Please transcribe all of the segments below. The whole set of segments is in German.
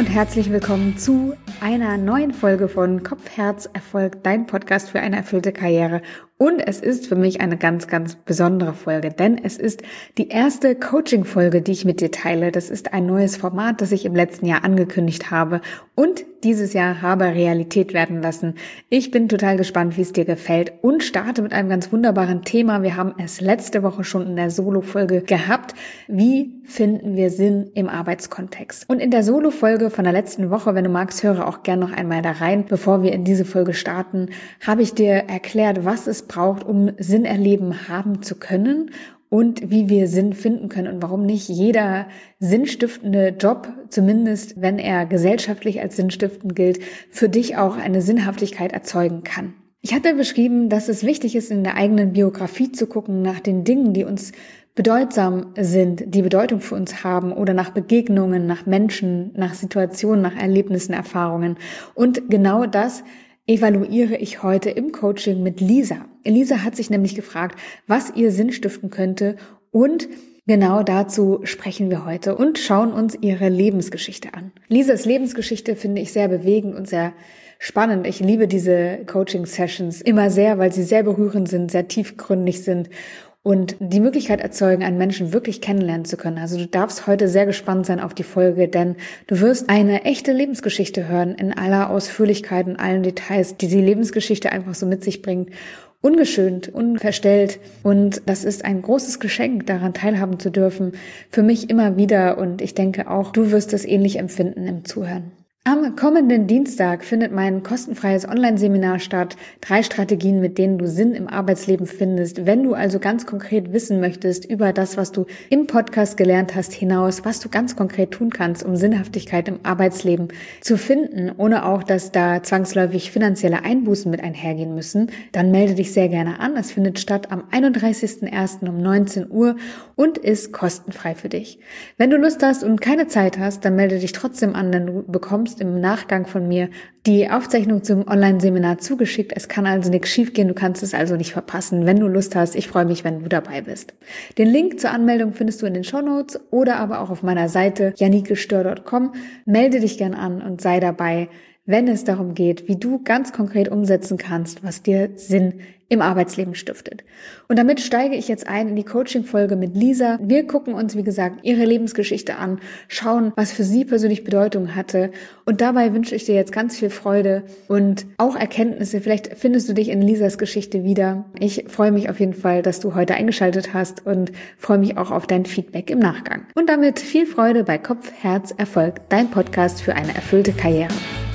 und herzlich willkommen zu einer neuen Folge von Kopf, Herz, Erfolg, dein Podcast für eine erfüllte Karriere. Und es ist für mich eine ganz, ganz besondere Folge, denn es ist die erste Coaching-Folge, die ich mit dir teile. Das ist ein neues Format, das ich im letzten Jahr angekündigt habe und dieses Jahr habe Realität werden lassen. Ich bin total gespannt, wie es dir gefällt und starte mit einem ganz wunderbaren Thema. Wir haben es letzte Woche schon in der Solo-Folge gehabt. Wie finden wir Sinn im Arbeitskontext? Und in der Solo-Folge von der letzten Woche, wenn du magst, höre auch gerne noch einmal da rein, bevor wir in diese Folge starten, habe ich dir erklärt, was es braucht, um Sinn erleben haben zu können und wie wir Sinn finden können und warum nicht jeder sinnstiftende Job, zumindest wenn er gesellschaftlich als sinnstiftend gilt, für dich auch eine Sinnhaftigkeit erzeugen kann. Ich hatte beschrieben, dass es wichtig ist, in der eigenen Biografie zu gucken nach den Dingen, die uns bedeutsam sind, die Bedeutung für uns haben oder nach Begegnungen, nach Menschen, nach Situationen, nach Erlebnissen, Erfahrungen. Und genau das evaluiere ich heute im Coaching mit Lisa. Lisa hat sich nämlich gefragt, was ihr Sinn stiften könnte, und genau dazu sprechen wir heute und schauen uns ihre Lebensgeschichte an. Lisas Lebensgeschichte finde ich sehr bewegend und sehr spannend. Ich liebe diese Coaching-Sessions immer sehr, weil sie sehr berührend sind, sehr tiefgründig sind und die Möglichkeit erzeugen, einen Menschen wirklich kennenlernen zu können. Also du darfst heute sehr gespannt sein auf die Folge, denn du wirst eine echte Lebensgeschichte hören in aller Ausführlichkeit, in allen Details, die die Lebensgeschichte einfach so mit sich bringt. Ungeschönt, unverstellt, und das ist ein großes Geschenk, daran teilhaben zu dürfen, für mich immer wieder, und ich denke auch, du wirst es ähnlich empfinden im Zuhören. Am kommenden Dienstag findet mein kostenfreies Online-Seminar statt. 3 Strategien, mit denen du Sinn im Arbeitsleben findest. Wenn du also ganz konkret wissen möchtest über das, was du im Podcast gelernt hast, hinaus, was du ganz konkret tun kannst, um Sinnhaftigkeit im Arbeitsleben zu finden, ohne auch, dass da zwangsläufig finanzielle Einbußen mit einhergehen müssen, dann melde dich sehr gerne an. Es findet statt am 31.01. um 19 Uhr und ist kostenfrei für dich. Wenn du Lust hast und keine Zeit hast, dann melde dich trotzdem an, denn du bekommst im Nachgang von mir die Aufzeichnung zum Online-Seminar zugeschickt. Es kann also nichts schiefgehen, du kannst es also nicht verpassen, wenn du Lust hast. Ich freue mich, wenn du dabei bist. Den Link zur Anmeldung findest du in den Shownotes oder aber auch auf meiner Seite janikestör.com. Melde dich gern an und sei dabei, wenn es darum geht, wie du ganz konkret umsetzen kannst, was dir Sinn im Arbeitsleben stiftet. Und damit steige ich jetzt ein in die Coaching-Folge mit Lisa. Wir gucken uns, wie gesagt, ihre Lebensgeschichte an, schauen, was für sie persönlich Bedeutung hatte. Und dabei wünsche ich dir jetzt ganz viel Freude und auch Erkenntnisse. Vielleicht findest du dich in Lisas Geschichte wieder. Ich freue mich auf jeden Fall, dass du heute eingeschaltet hast und freue mich auch auf dein Feedback im Nachgang. Und damit viel Freude bei Kopf, Herz, Erfolg, dein Podcast für eine erfüllte Karriere.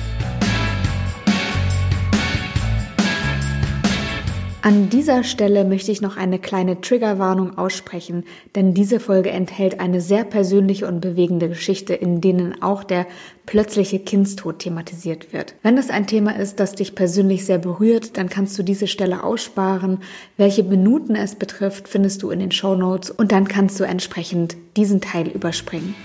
An dieser Stelle möchte ich noch eine kleine Triggerwarnung aussprechen, denn diese Folge enthält eine sehr persönliche und bewegende Geschichte, in denen auch der plötzliche Kindstod thematisiert wird. Wenn das ein Thema ist, das dich persönlich sehr berührt, dann kannst du diese Stelle aussparen. Welche Minuten es betrifft, findest du in den Shownotes und dann kannst du entsprechend diesen Teil überspringen.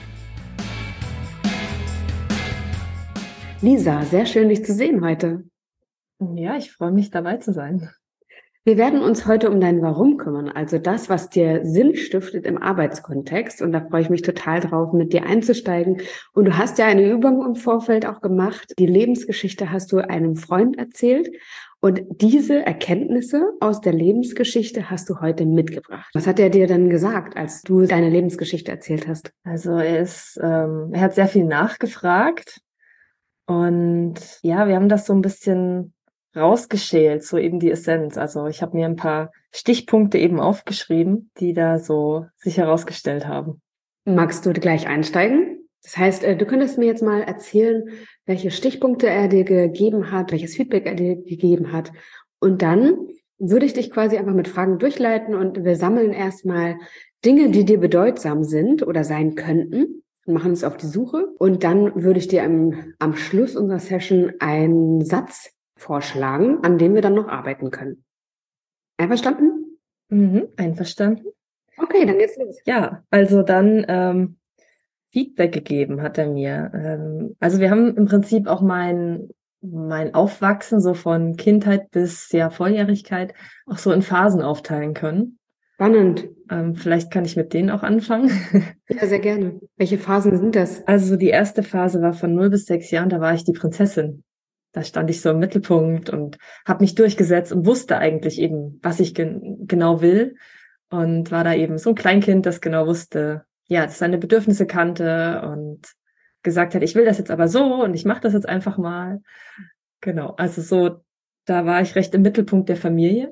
Lisa, sehr schön, dich zu sehen heute. Ja, ich freue mich, dabei zu sein. Wir werden uns heute um dein Warum kümmern, also das, was dir Sinn stiftet im Arbeitskontext. Und da freue ich mich total drauf, mit dir einzusteigen. Und du hast ja eine Übung im Vorfeld auch gemacht. Die Lebensgeschichte hast du einem Freund erzählt. Und diese Erkenntnisse aus der Lebensgeschichte hast du heute mitgebracht. Was hat er dir denn gesagt, als du deine Lebensgeschichte erzählt hast? Also er hat sehr viel nachgefragt. Und ja, wir haben das so ein bisschen rausgeschält, so eben die Essenz. Also ich habe mir ein paar Stichpunkte eben aufgeschrieben, die da so sich herausgestellt haben. Magst du gleich einsteigen? Das heißt, du könntest mir jetzt mal erzählen, welche Stichpunkte er dir gegeben hat, welches Feedback er dir gegeben hat. Und dann würde ich dich quasi einfach mit Fragen durchleiten und wir sammeln erstmal Dinge, die dir bedeutsam sind oder sein könnten, und machen uns auf die Suche. Und dann würde ich dir am Schluss unserer Session einen Satz vorschlagen, an dem wir dann noch arbeiten können. Einverstanden? Einverstanden. Okay, dann geht's los. Ja, also dann Feedback gegeben hat er mir. Also wir haben im Prinzip auch mein Aufwachsen so von Kindheit bis Volljährigkeit auch so in Phasen aufteilen können. Spannend. Vielleicht kann ich mit denen auch anfangen. Ja, sehr gerne. Welche Phasen sind das? Also die erste Phase war von 0 bis 6 Jahren, da war ich die Prinzessin. Da stand ich so im Mittelpunkt und habe mich durchgesetzt und wusste eigentlich eben, was ich genau will. Und war da eben so ein Kleinkind, das genau wusste, ja, das seine Bedürfnisse kannte und gesagt hat, ich will das jetzt aber so und ich mache das jetzt einfach mal. Genau, also so, da war ich recht im Mittelpunkt der Familie.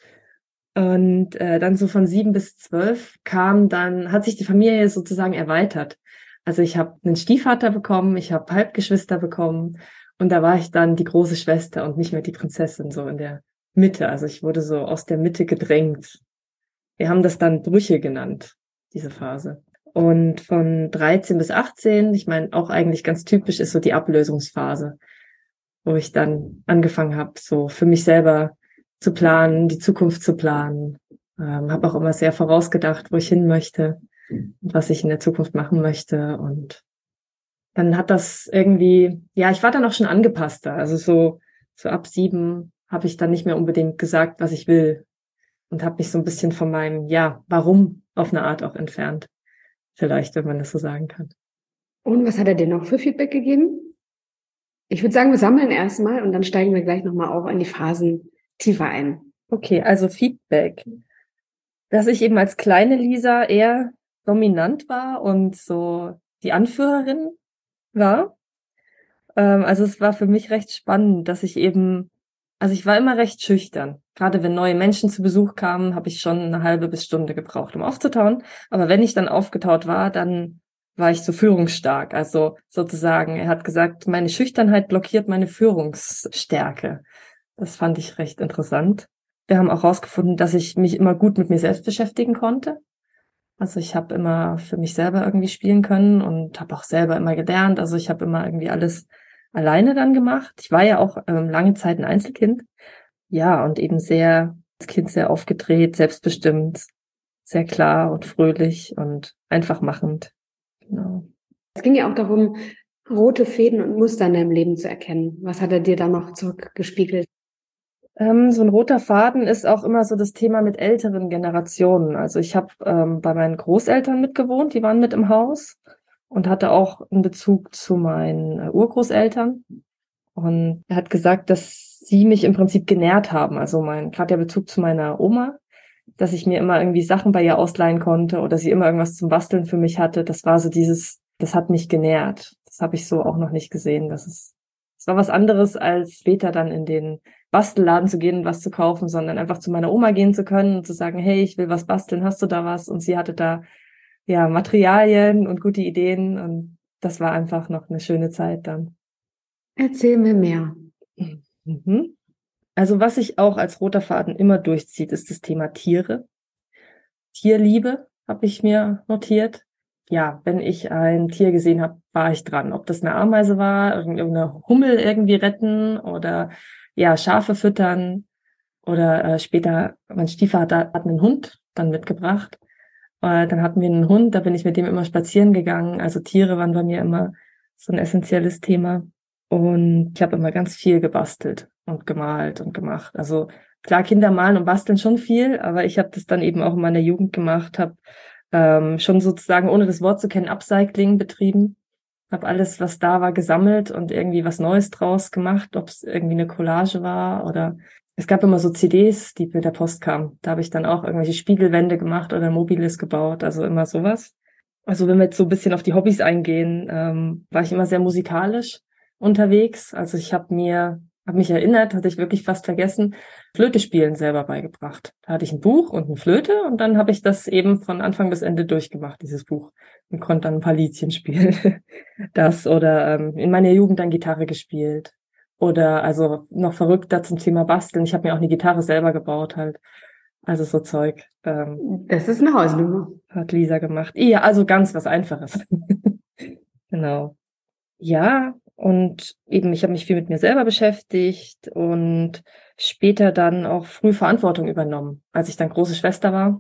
Und dann so von 7 bis 12 hat sich die Familie sozusagen erweitert. Also ich habe einen Stiefvater bekommen, ich habe Halbgeschwister bekommen und da war ich dann die große Schwester und nicht mehr die Prinzessin, so in der Mitte. Also ich wurde so aus der Mitte gedrängt. Wir haben das dann Brüche genannt, diese Phase. Und von 13 bis 18, ich meine, auch eigentlich ganz typisch ist so die Ablösungsphase, wo ich dann angefangen habe, so für mich selber zu planen, die Zukunft zu planen. Habe auch immer sehr vorausgedacht, wo ich hin möchte und was ich in der Zukunft machen möchte. Und dann hat das irgendwie, ja, ich war dann auch schon angepasster. Also so ab 7 habe ich dann nicht mehr unbedingt gesagt, was ich will und habe mich so ein bisschen von meinem, ja, warum auf eine Art auch entfernt. Vielleicht, wenn man das so sagen kann. Und was hat er dir noch für Feedback gegeben? Ich würde sagen, wir sammeln erstmal und dann steigen wir gleich nochmal auch in die Phasen tiefer ein. Okay, also Feedback. Dass ich eben als kleine Lisa eher dominant war und so die Anführerin war. Also es war für mich recht spannend, dass also ich war immer recht schüchtern. Gerade wenn neue Menschen zu Besuch kamen, habe ich schon eine halbe bis Stunde gebraucht, um aufzutauen. Aber wenn ich dann aufgetaut war, dann war ich so führungsstark. Also sozusagen, er hat gesagt, meine Schüchternheit blockiert meine Führungsstärke. Das fand ich recht interessant. Wir haben auch herausgefunden, dass ich mich immer gut mit mir selbst beschäftigen konnte. Also ich habe immer für mich selber irgendwie spielen können und habe auch selber immer gelernt. Also ich habe immer irgendwie alles alleine dann gemacht. Ich war ja auch lange Zeit ein Einzelkind. Ja, und eben als Kind sehr aufgedreht, selbstbestimmt, sehr klar und fröhlich und einfach machend. Genau. Es ging ja auch darum, rote Fäden und Muster in deinem Leben zu erkennen. Was hat er dir da noch zurückgespiegelt? So ein roter Faden ist auch immer so das Thema mit älteren Generationen. Also ich habe bei meinen Großeltern mitgewohnt, die waren mit im Haus und hatte auch einen Bezug zu meinen Urgroßeltern. Und er hat gesagt, dass sie mich im Prinzip genährt haben. Also gerade der Bezug zu meiner Oma, dass ich mir immer irgendwie Sachen bei ihr ausleihen konnte oder sie immer irgendwas zum Basteln für mich hatte. Das war so das hat mich genährt. Das habe ich so auch noch nicht gesehen. Es war was anderes, als später dann in den Bastelladen zu gehen und was zu kaufen, sondern einfach zu meiner Oma gehen zu können und zu sagen, hey, ich will was basteln, hast du da was? Und sie hatte da ja Materialien und gute Ideen und das war einfach noch eine schöne Zeit dann. Erzähl mir mehr. Mhm. Also was sich auch als roter Faden immer durchzieht, ist das Thema Tiere. Tierliebe habe ich mir notiert. Ja, wenn ich ein Tier gesehen habe, war ich dran. Ob das eine Ameise war, irgendeine Hummel irgendwie retten oder ja, Schafe füttern oder später, mein Stiefvater hat einen Hund dann mitgebracht. Dann hatten wir einen Hund, da bin ich mit dem immer spazieren gegangen. Also Tiere waren bei mir immer so ein essentielles Thema. Und ich habe immer ganz viel gebastelt und gemalt und gemacht. Also klar, Kinder malen und basteln schon viel, aber ich habe das dann eben auch in meiner Jugend gemacht, habe schon sozusagen, ohne das Wort zu kennen, Upcycling betrieben. Habe alles, was da war, gesammelt und irgendwie was Neues draus gemacht, ob es irgendwie eine Collage war oder es gab immer so CDs, die mit der Post kamen. Da habe ich dann auch irgendwelche Spiegelwände gemacht oder Mobiles gebaut, also immer sowas. Also wenn wir jetzt so ein bisschen auf die Hobbys eingehen, war ich immer sehr musikalisch unterwegs. Also ich habe mich erinnert, hatte ich wirklich fast vergessen, Flöte spielen selber beigebracht. Da hatte ich ein Buch und eine Flöte und dann habe ich das eben von Anfang bis Ende durchgemacht, dieses Buch, und konnte dann ein paar Liedchen spielen. Das oder in meiner Jugend dann Gitarre gespielt. Oder also noch verrückter zum Thema Basteln. Ich habe mir auch eine Gitarre selber gebaut halt. Also so Zeug. Das ist eine Hausnummer. Hat Lisa gemacht. Ja, also ganz was Einfaches. Genau. Ja, und eben, ich habe mich viel mit mir selber beschäftigt und später dann auch früh Verantwortung übernommen. Als ich dann große Schwester war,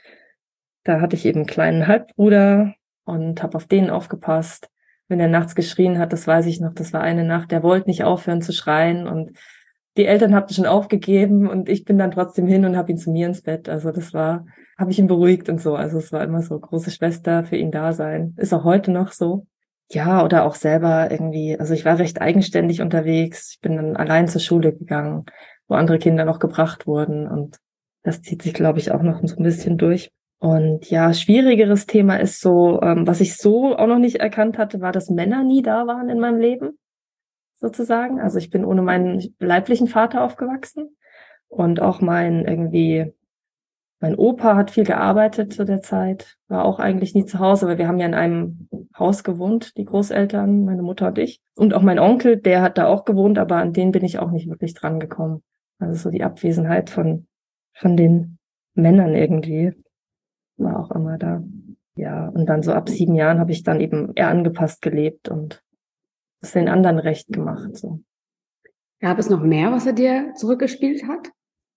da hatte ich eben einen kleinen Halbbruder und habe auf den aufgepasst. Wenn er nachts geschrien hat, das weiß ich noch, das war eine Nacht, der wollte nicht aufhören zu schreien und die Eltern hatten schon aufgegeben und ich bin dann trotzdem hin und habe ihn zu mir ins Bett. Also habe ich ihn beruhigt und so. Also es war immer so große Schwester für ihn da sein. Ist auch heute noch so. Ja, oder auch selber irgendwie, also ich war recht eigenständig unterwegs. Ich bin dann allein zur Schule gegangen, wo andere Kinder noch gebracht wurden und das zieht sich, glaube ich, auch noch so ein bisschen durch. Und ja, schwierigeres Thema ist so, was ich so auch noch nicht erkannt hatte, war, dass Männer nie da waren in meinem Leben, sozusagen. Also ich bin ohne meinen leiblichen Vater aufgewachsen und auch mein Opa hat viel gearbeitet zu der Zeit, war auch eigentlich nie zu Hause, weil wir haben ja in einem Haus gewohnt, die Großeltern, meine Mutter und ich. Und auch mein Onkel, der hat da auch gewohnt, aber an den bin ich auch nicht wirklich dran gekommen. Also so die Abwesenheit von den Männern irgendwie war auch immer da. Ja, und dann so ab 7 Jahren habe ich dann eben eher angepasst gelebt und es den anderen recht gemacht. So. Gab es noch mehr, was er dir zurückgespielt hat?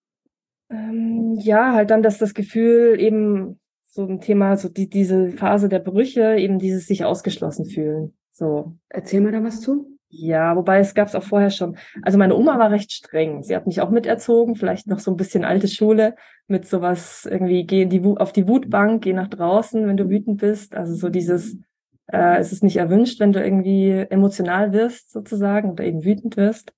Ja, halt dann, dass das Gefühl eben so ein Thema, so diese Phase der Brüche, eben dieses sich ausgeschlossen fühlen. So. Erzähl mir da was zu. Ja, wobei es gab es auch vorher schon. Also meine Oma war recht streng. Sie hat mich auch miterzogen, vielleicht noch so ein bisschen alte Schule mit sowas irgendwie, geh in auf die Wutbank, geh nach draußen, wenn du wütend bist. Also so dieses, es ist nicht erwünscht, wenn du irgendwie emotional wirst sozusagen oder eben wütend wirst.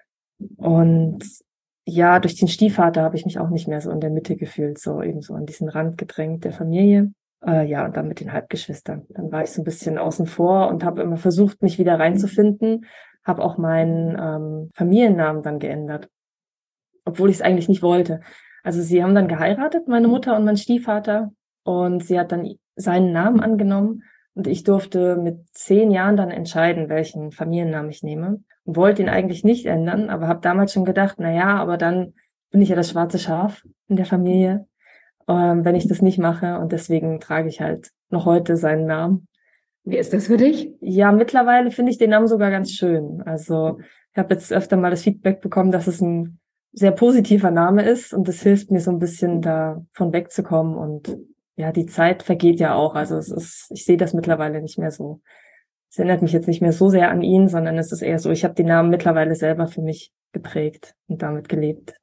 Und ja, durch den Stiefvater habe ich mich auch nicht mehr so in der Mitte gefühlt, so eben so an diesen Rand gedrängt der Familie. Ja, und dann mit den Halbgeschwistern. Dann war ich so ein bisschen außen vor und habe immer versucht, mich wieder reinzufinden. Habe auch meinen Familiennamen dann geändert, obwohl ich es eigentlich nicht wollte. Also sie haben dann geheiratet, meine Mutter und mein Stiefvater, und sie hat dann seinen Namen angenommen und ich durfte mit 10 Jahren dann entscheiden, welchen Familiennamen ich nehme. Und wollte ihn eigentlich nicht ändern, aber habe damals schon gedacht, na ja, aber dann bin ich ja das schwarze Schaf in der Familie, wenn ich das nicht mache. Und deswegen trage ich halt noch heute seinen Namen. Wie ist das für dich? Ja, mittlerweile finde ich den Namen sogar ganz schön. Also ich habe jetzt öfter mal das Feedback bekommen, dass es ein sehr positiver Name ist und das hilft mir so ein bisschen davon wegzukommen. Und ja, die Zeit vergeht ja auch. Also ich sehe das mittlerweile nicht mehr so. Es erinnert mich jetzt nicht mehr so sehr an ihn, sondern es ist eher so, ich habe den Namen mittlerweile selber für mich geprägt und damit gelebt.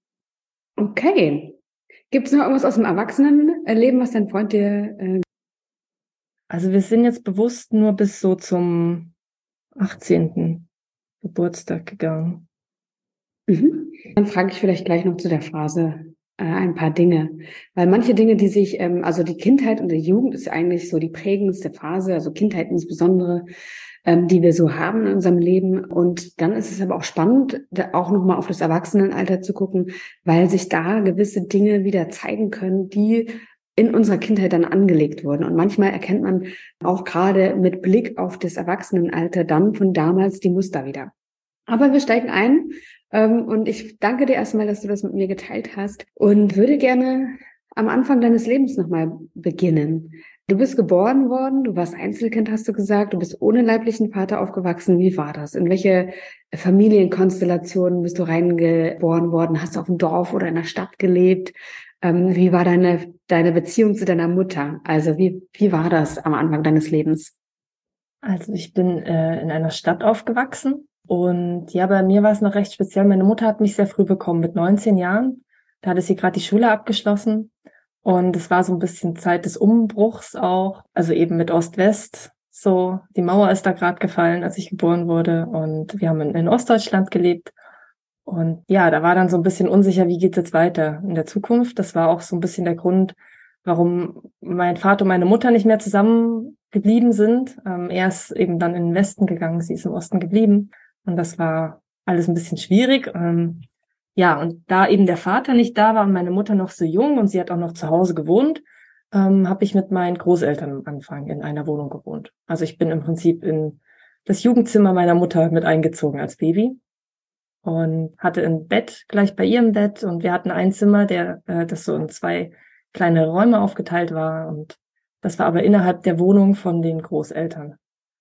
Okay. Gibt es noch irgendwas aus dem Erwachsenenleben, was dein Freund dir... Also wir sind jetzt bewusst nur bis so zum 18. Geburtstag gegangen. Dann frage ich vielleicht gleich noch zu der Phase ein paar Dinge. Weil manche Dinge, die sich, also die Kindheit und die Jugend ist eigentlich so die prägendste Phase, also Kindheit insbesondere, die wir so haben in unserem Leben. Und dann ist es aber auch spannend, da auch nochmal auf das Erwachsenenalter zu gucken, weil sich da gewisse Dinge wieder zeigen können, die in unserer Kindheit dann angelegt wurden. Und manchmal erkennt man auch gerade mit Blick auf das Erwachsenenalter dann von damals die Muster wieder. Aber wir steigen ein. Und ich danke dir erstmal, dass du das mit mir geteilt hast und würde gerne am Anfang deines Lebens nochmal beginnen. Du bist geboren worden, du warst Einzelkind, hast du gesagt, du bist ohne leiblichen Vater aufgewachsen. Wie war das? In welche Familienkonstellationen bist du reingeboren worden? Hast du auf dem Dorf oder in der Stadt gelebt? Wie war deine Beziehung zu deiner Mutter? Also wie war das am Anfang deines Lebens? Also ich bin in einer Stadt aufgewachsen. Und ja, bei mir war es noch recht speziell. Meine Mutter hat mich sehr früh bekommen, mit 19 Jahren. Da hatte sie gerade die Schule abgeschlossen. Und es war so ein bisschen Zeit des Umbruchs auch. Also eben mit Ost-West. So, die Mauer ist da gerade gefallen, als ich geboren wurde. Und wir haben in Ostdeutschland gelebt. Und ja, da war dann so ein bisschen unsicher, wie geht's jetzt weiter in der Zukunft. Das war auch so ein bisschen der Grund, warum mein Vater und meine Mutter nicht mehr zusammen geblieben sind. Er ist eben dann in den Westen gegangen, sie ist im Osten geblieben. Und das war alles ein bisschen schwierig. Ja, und da eben der Vater nicht da war und meine Mutter noch so jung und sie hat auch noch zu Hause gewohnt, habe ich mit meinen Großeltern am Anfang in einer Wohnung gewohnt. Also ich bin im Prinzip in das Jugendzimmer meiner Mutter mit eingezogen als Baby und hatte ein Bett gleich bei ihrem Bett und wir hatten ein Zimmer, das so in 2 kleine Räume aufgeteilt war und das war aber innerhalb der Wohnung von den Großeltern.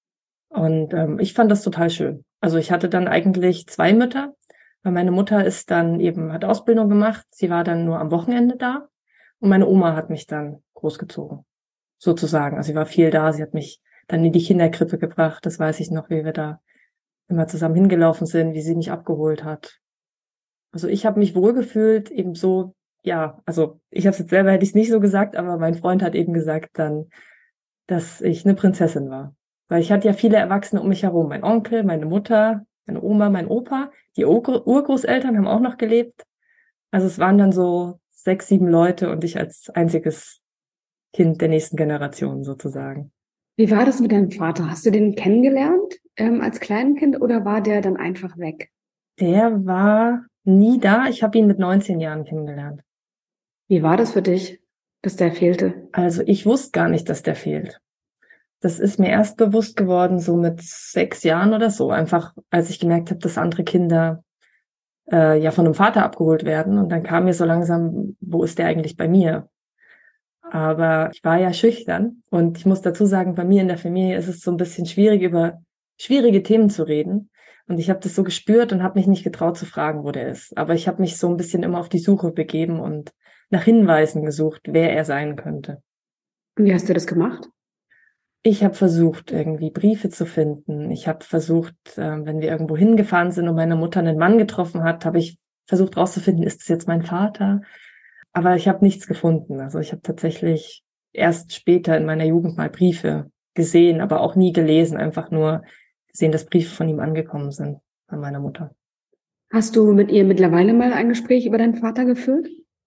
Und ich fand das total schön. Also ich hatte dann eigentlich 2 Mütter, weil meine Mutter hat Ausbildung gemacht, sie war dann nur am Wochenende da und meine Oma hat mich dann großgezogen, sozusagen. Also sie war viel da, sie hat mich dann in die Kinderkrippe gebracht, das weiß ich noch, wie wir da immer zusammen hingelaufen sind, wie sie mich abgeholt hat. Also ich habe mich wohlgefühlt, eben so, ja, also ich habe es jetzt selber, hätte ich es nicht so gesagt, aber mein Freund hat eben gesagt dann, dass ich eine Prinzessin war. Weil ich hatte ja viele Erwachsene um mich herum. Mein Onkel, meine Mutter, meine Oma, mein Opa, die Urgroßeltern haben auch noch gelebt. Also es waren dann so 6, 7 Leute und ich als einziges Kind der nächsten Generation sozusagen. Wie war das mit deinem Vater? Hast du den kennengelernt, als Kleinkind oder war der dann einfach weg? Der war nie da. Ich habe ihn mit 19 Jahren kennengelernt. Wie war das für dich, dass der fehlte? Also ich wusste gar nicht, dass der fehlt. Das ist mir erst bewusst geworden, so mit 6 Jahren oder so. Einfach, als ich gemerkt habe, dass andere Kinder ja von einem Vater abgeholt werden. Und dann kam mir so langsam, wo ist der eigentlich bei mir? Aber ich war ja schüchtern. Und ich muss dazu sagen, bei mir in der Familie ist es so ein bisschen schwierig, über schwierige Themen zu reden. Und ich habe das so gespürt und habe mich nicht getraut zu fragen, wo der ist. Aber ich habe mich so ein bisschen immer auf die Suche begeben und nach Hinweisen gesucht, wer er sein könnte. Und wie hast du das gemacht? Ich habe versucht, irgendwie Briefe zu finden. Ich habe versucht, wenn wir irgendwo hingefahren sind und meine Mutter einen Mann getroffen hat, habe ich versucht rauszufinden, ist es jetzt mein Vater? Aber ich habe nichts gefunden. Also ich habe tatsächlich erst später in meiner Jugend mal Briefe gesehen, aber auch nie gelesen, einfach nur gesehen, dass Briefe von ihm angekommen sind, von meiner Mutter. Hast du mit ihr mittlerweile mal ein Gespräch über deinen Vater geführt?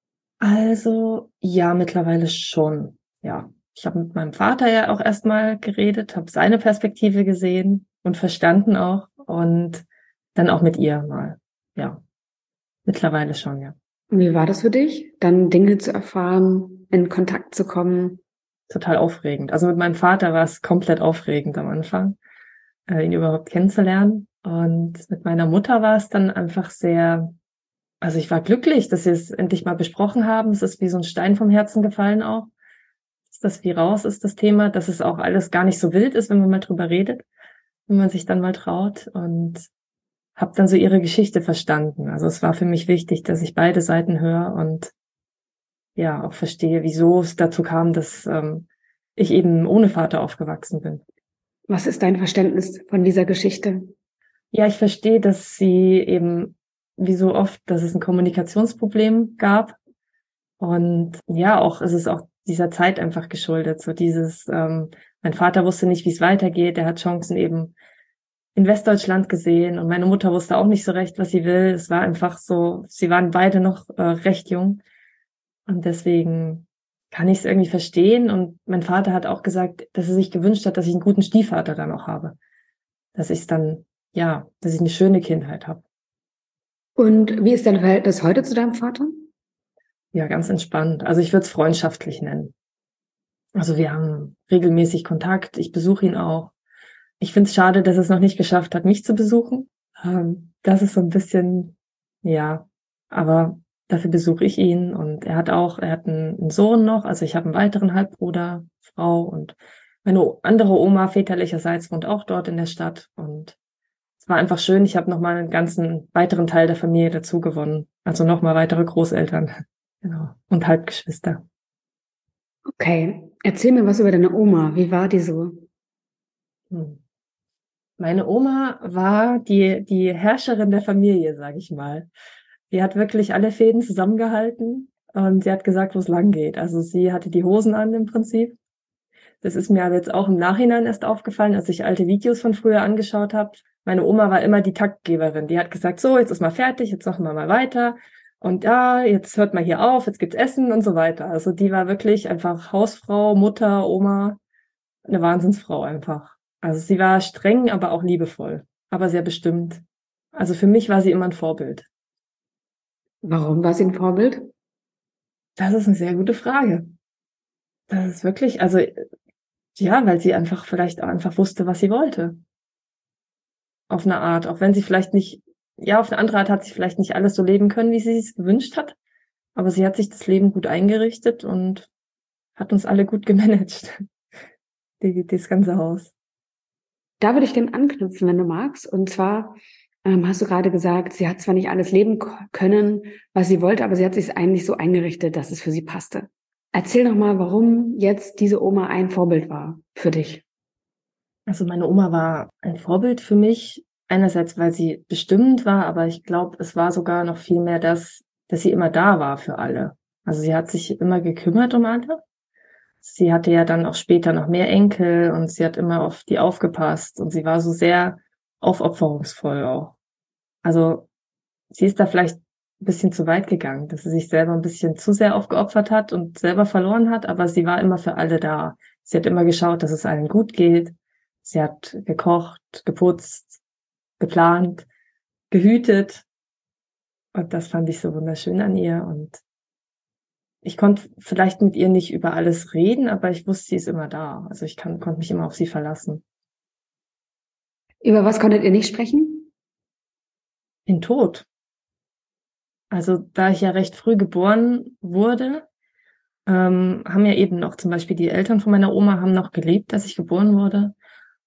Also ja, mittlerweile schon, ja. Ich habe mit meinem Vater ja auch erstmal geredet, habe seine Perspektive gesehen und verstanden auch und dann auch mit ihr mal, ja. Mittlerweile schon, ja. Und wie war das für dich, dann Dinge zu erfahren, in Kontakt zu kommen? Total aufregend. Also mit meinem Vater war es komplett aufregend am Anfang, ihn überhaupt kennenzulernen. Und mit meiner Mutter war es dann einfach sehr, also ich war glücklich, dass wir es endlich mal besprochen haben. Es ist wie so ein Stein vom Herzen gefallen auch. Dass das wie raus ist, das Thema, dass es auch alles gar nicht so wild ist, wenn man mal drüber redet, wenn man sich dann mal traut. Und habe dann so ihre Geschichte verstanden. Also es war für mich wichtig, dass ich beide Seiten höre und ja auch verstehe, wieso es dazu kam, dass ich eben ohne Vater aufgewachsen bin. Was ist dein Verständnis von dieser Geschichte? Ja, ich verstehe, dass sie eben, wie so oft, dass es ein Kommunikationsproblem gab. Und ja, auch es ist auch dieser Zeit einfach geschuldet. So dieses, mein Vater wusste nicht, wie es weitergeht. Er hat Chancen eben in Westdeutschland gesehen und meine Mutter wusste auch nicht so recht, was sie will. Es war einfach so, sie waren beide noch recht jung und deswegen kann ich es irgendwie verstehen. Und mein Vater hat auch gesagt, dass er sich gewünscht hat, dass ich einen guten Stiefvater dann auch habe. Dass ich es dann, ja, dass ich eine schöne Kindheit habe. Und wie ist dein Verhältnis heute zu deinem Vater? Ja, ganz entspannt. Also ich würde es freundschaftlich nennen. Also wir haben regelmäßig Kontakt. Ich besuche ihn auch. Ich finde es schade, dass er es noch nicht geschafft hat, mich zu besuchen. Das ist so ein bisschen, ja, aber dafür besuche ich ihn und er hat einen Sohn noch, also ich habe einen weiteren Halbbruder, Frau und meine andere Oma väterlicherseits wohnt auch dort in der Stadt und es war einfach schön. Ich habe nochmal einen ganzen weiteren Teil der Familie dazu gewonnen, also nochmal weitere Großeltern, genau, und Halbgeschwister. Okay, erzähl mir was über deine Oma. Wie war die so? Hm. Meine Oma war die Herrscherin der Familie, sage ich mal. Die hat wirklich alle Fäden zusammengehalten und sie hat gesagt, wo es lang geht. Also sie hatte die Hosen an im Prinzip. Das ist mir aber jetzt auch im Nachhinein erst aufgefallen, als ich alte Videos von früher angeschaut habe. Meine Oma war immer die Taktgeberin. Die hat gesagt, so, jetzt ist mal fertig, jetzt machen wir mal weiter. Und ja, jetzt hört mal hier auf, jetzt gibt's Essen und so weiter. Also die war wirklich einfach Hausfrau, Mutter, Oma, eine Wahnsinnsfrau einfach. Also sie war streng, aber auch liebevoll, aber sehr bestimmt. Also für mich war sie immer ein Vorbild. Warum war sie ein Vorbild? Das ist eine sehr gute Frage. Das ist wirklich, also ja, weil sie einfach vielleicht auch einfach wusste, was sie wollte. Auf eine Art, auch wenn sie vielleicht nicht, ja, auf eine andere Art hat sie vielleicht nicht alles so leben können, wie sie es gewünscht hat. Aber sie hat sich das Leben gut eingerichtet und hat uns alle gut gemanagt. Das ganze Haus. Da würde ich gerne anknüpfen, wenn du magst. Und zwar hast du gerade gesagt, sie hat zwar nicht alles leben können, was sie wollte, aber sie hat sich eigentlich so eingerichtet, dass es für sie passte. Erzähl doch mal, warum jetzt diese Oma ein Vorbild war für dich. Also meine Oma war ein Vorbild für mich, einerseits, weil sie bestimmt war, aber ich glaube, es war sogar noch viel mehr das, dass sie immer da war für alle. Also sie hat sich immer gekümmert um alle. Sie hatte ja dann auch später noch mehr Enkel und sie hat immer auf die aufgepasst und sie war so sehr aufopferungsvoll auch. Also sie ist da vielleicht ein bisschen zu weit gegangen, dass sie sich selber ein bisschen zu sehr aufgeopfert hat und selber verloren hat, aber sie war immer für alle da. Sie hat immer geschaut, dass es allen gut geht. Sie hat gekocht, geputzt, geplant, gehütet und das fand ich so wunderschön an ihr und ich konnte vielleicht mit ihr nicht über alles reden, aber ich wusste, sie ist immer da. Also ich konnte mich immer auf sie verlassen. Über was konntet ihr nicht sprechen? Den Tod. Also da ich ja recht früh geboren wurde, haben ja eben noch zum Beispiel die Eltern von meiner Oma haben noch gelebt, als ich geboren wurde.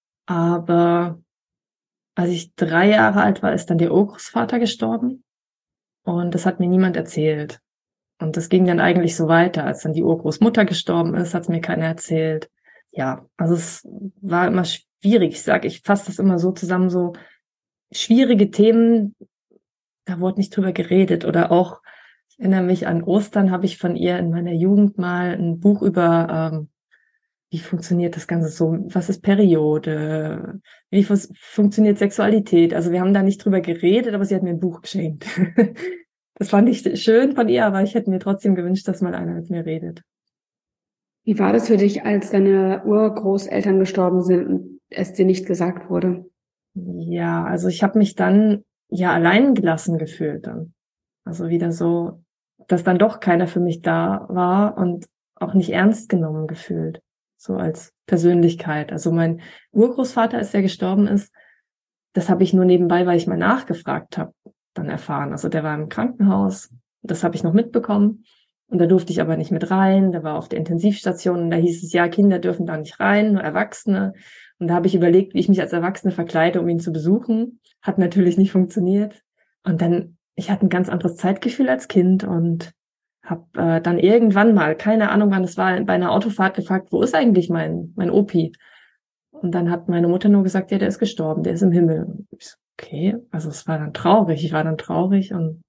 Aber als ich 3 Jahre alt war, ist dann der Urgroßvater gestorben. Und das hat mir niemand erzählt. Und das ging dann eigentlich so weiter. Als dann die Urgroßmutter gestorben ist, hat es mir keiner erzählt. Ja, also es war immer schwierig. Ich fasse das immer so zusammen, so schwierige Themen, da wurde nicht drüber geredet. Oder auch, ich erinnere mich an Ostern, habe ich von ihr in meiner Jugend mal ein Buch über, wie funktioniert das Ganze so, was ist Periode, wie funktioniert Sexualität. Also wir haben da nicht drüber geredet, aber sie hat mir ein Buch geschenkt. Das fand ich schön von ihr, aber ich hätte mir trotzdem gewünscht, dass mal einer mit mir redet. Wie war das für dich, als deine Urgroßeltern gestorben sind und es dir nicht gesagt wurde? Ja, also ich habe mich dann ja allein gelassen gefühlt dann. Also wieder so, dass dann doch keiner für mich da war und auch nicht ernst genommen gefühlt, so als Persönlichkeit. Also mein Urgroßvater, als der gestorben ist, das habe ich nur nebenbei, weil ich mal nachgefragt habe, dann erfahren. Also der war im Krankenhaus, das habe ich noch mitbekommen. Und da durfte ich aber nicht mit rein. Der war auf der Intensivstation und da hieß es, ja, Kinder dürfen da nicht rein, nur Erwachsene. Und da habe ich überlegt, wie ich mich als Erwachsene verkleide, um ihn zu besuchen. Hat natürlich nicht funktioniert. Und dann, ich hatte ein ganz anderes Zeitgefühl als Kind und habe dann irgendwann mal, keine Ahnung wann es war, bei einer Autofahrt gefragt, wo ist eigentlich mein Opi? Und dann hat meine Mutter nur gesagt, ja, der ist gestorben, der ist im Himmel. Und ich so, okay, also es war dann traurig. Ich war dann traurig und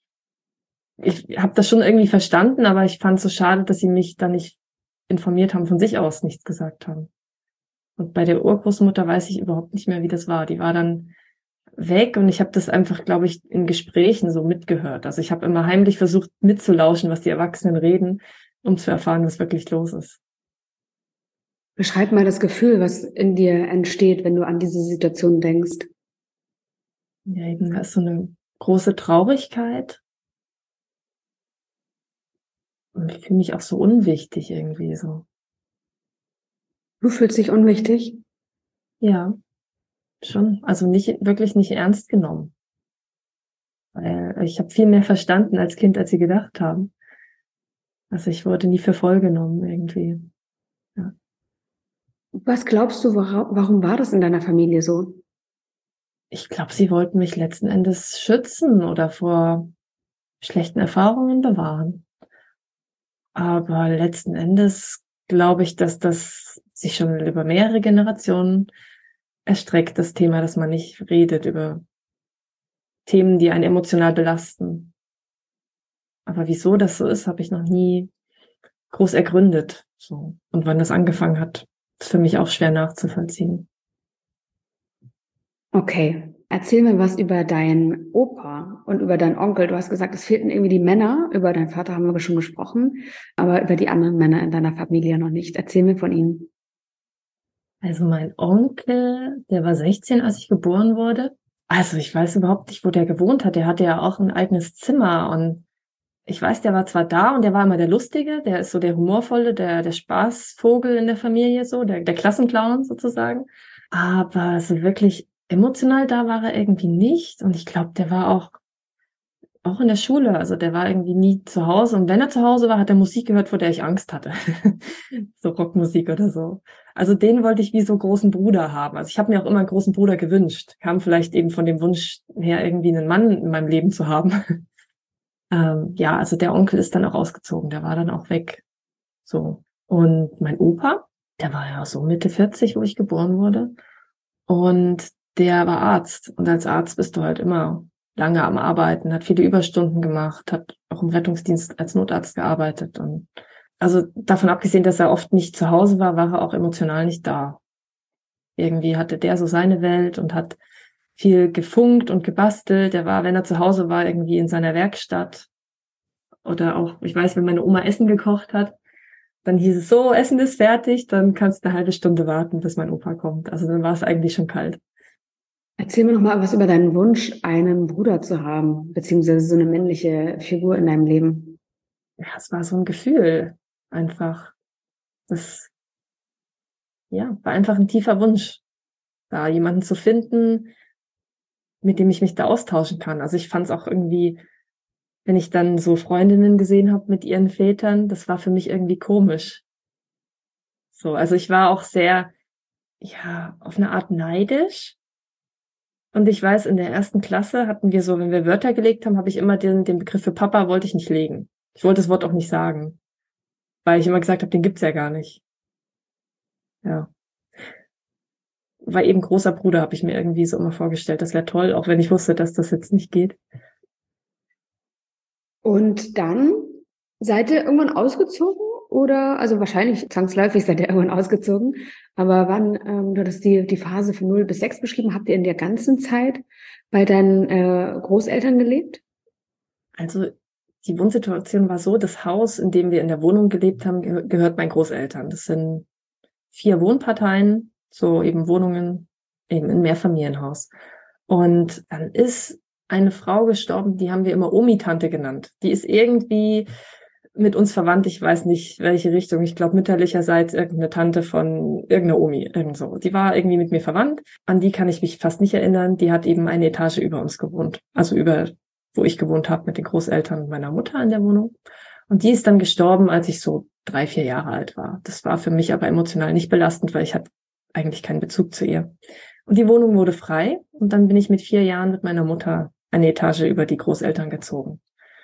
ich habe das schon irgendwie verstanden, aber ich fand es so schade, dass sie mich da nicht informiert haben, von sich aus nichts gesagt haben. Und bei der Urgroßmutter weiß ich überhaupt nicht mehr, wie das war. Die war dann weg und ich habe das einfach, glaube ich, in Gesprächen so mitgehört. Also ich habe immer heimlich versucht mitzulauschen, was die Erwachsenen reden, um zu erfahren, was wirklich los ist. Beschreib mal das Gefühl, was in dir entsteht, wenn du an diese Situation denkst. Ja, eben, da ist so eine große Traurigkeit. Und ich fühle mich auch so unwichtig irgendwie so. Du fühlst dich unwichtig? Ja, schon. Also wirklich nicht ernst genommen. Weil ich habe viel mehr verstanden als Kind, als sie gedacht haben. Also ich wurde nie für voll genommen irgendwie. Ja. Was glaubst du, warum war das in deiner Familie so? Ich glaube, sie wollten mich letzten Endes schützen oder vor schlechten Erfahrungen bewahren. Aber letzten Endes glaube ich, dass das sich schon über mehrere Generationen erstreckt, das Thema, dass man nicht redet über Themen, die einen emotional belasten. Aber wieso das so ist, habe ich noch nie groß ergründet. So. Und wann das angefangen hat, ist für mich auch schwer nachzuvollziehen. Okay, erzähl mir was über deinen Opa und über deinen Onkel. Du hast gesagt, es fehlten irgendwie die Männer. Über deinen Vater haben wir schon gesprochen, aber über die anderen Männer in deiner Familie noch nicht. Erzähl mir von ihnen. Also mein Onkel, der war 16, als ich geboren wurde. Also ich weiß überhaupt nicht, wo der gewohnt hat. Der hatte ja auch ein eigenes Zimmer und ich weiß, der war zwar da und der war immer der Lustige, der ist so der humorvolle, der Spaßvogel in der Familie, so, der Klassenclown sozusagen. Aber so wirklich emotional da war er irgendwie nicht. Und ich glaube, der war auch in der Schule. Also der war irgendwie nie zu Hause. Und wenn er zu Hause war, hat er Musik gehört, vor der ich Angst hatte. So Rockmusik oder so. Also den wollte ich wie so großen Bruder haben. Also ich habe mir auch immer einen großen Bruder gewünscht. Kam vielleicht eben von dem Wunsch her, irgendwie einen Mann in meinem Leben zu haben. Ja, also der Onkel ist dann auch ausgezogen. Der war dann auch weg. So. Und mein Opa, der war ja so Mitte 40, wo ich geboren wurde. Und der war Arzt. Und als Arzt bist du halt immer lange am Arbeiten, hat viele Überstunden gemacht, hat auch im Rettungsdienst als Notarzt gearbeitet. Und also davon abgesehen, dass er oft nicht zu Hause war, war er auch emotional nicht da. Irgendwie hatte der so seine Welt und hat viel gefunkt und gebastelt. Er war, wenn er zu Hause war, irgendwie in seiner Werkstatt. Oder auch, ich weiß, wenn meine Oma Essen gekocht hat, dann hieß es so, Essen ist fertig, dann kannst du eine halbe Stunde warten, bis mein Opa kommt. Also dann war es eigentlich schon kalt. Erzähl mir noch mal was über deinen Wunsch, einen Bruder zu haben, beziehungsweise so eine männliche Figur in deinem Leben. Ja, es war so ein Gefühl, einfach. Das, ja, war einfach ein tiefer Wunsch, da jemanden zu finden, mit dem ich mich da austauschen kann. Also ich fand es auch irgendwie, wenn ich dann so Freundinnen gesehen habe mit ihren Vätern, das war für mich irgendwie komisch. So, also ich war auch sehr, ja, auf eine Art neidisch. Und ich weiß, in der ersten Klasse hatten wir so, wenn wir Wörter gelegt haben, habe ich immer den Begriff für Papa wollte ich nicht legen. Ich wollte das Wort auch nicht sagen, weil ich immer gesagt habe, den gibt's ja gar nicht. Ja. War eben großer Bruder, habe ich mir irgendwie so immer vorgestellt. Das wäre toll, auch wenn ich wusste, dass das jetzt nicht geht. Und dann seid ihr irgendwann ausgezogen oder, also wahrscheinlich zwangsläufig seid ihr irgendwann ausgezogen, aber wann, du hast die Phase von 0 bis 6 beschrieben, habt ihr in der ganzen Zeit bei deinen Großeltern gelebt? Also die Wohnsituation war so, das Haus, in dem wir in der Wohnung gelebt haben, gehört meinen Großeltern. Das sind 4 Wohnparteien, so eben Wohnungen, eben ein Mehrfamilienhaus. Und dann ist eine Frau gestorben, die haben wir immer Omi-Tante genannt. Die ist irgendwie mit uns verwandt, ich weiß nicht, welche Richtung. Ich glaube, mütterlicherseits irgendeine Tante von irgendeiner Omi, irgend so. Die war irgendwie mit mir verwandt. An die kann ich mich fast nicht erinnern. Die hat eben eine Etage über uns gewohnt. Also über, wo ich gewohnt habe, mit den Großeltern meiner Mutter in der Wohnung. Und die ist dann gestorben, als ich so 3, 4 Jahre alt war. Das war für mich aber emotional nicht belastend, weil ich hatte eigentlich keinen Bezug zu ihr. Und die Wohnung wurde frei. Und dann bin ich mit 4 Jahren mit meiner Mutter eine Etage über die Großeltern gezogen.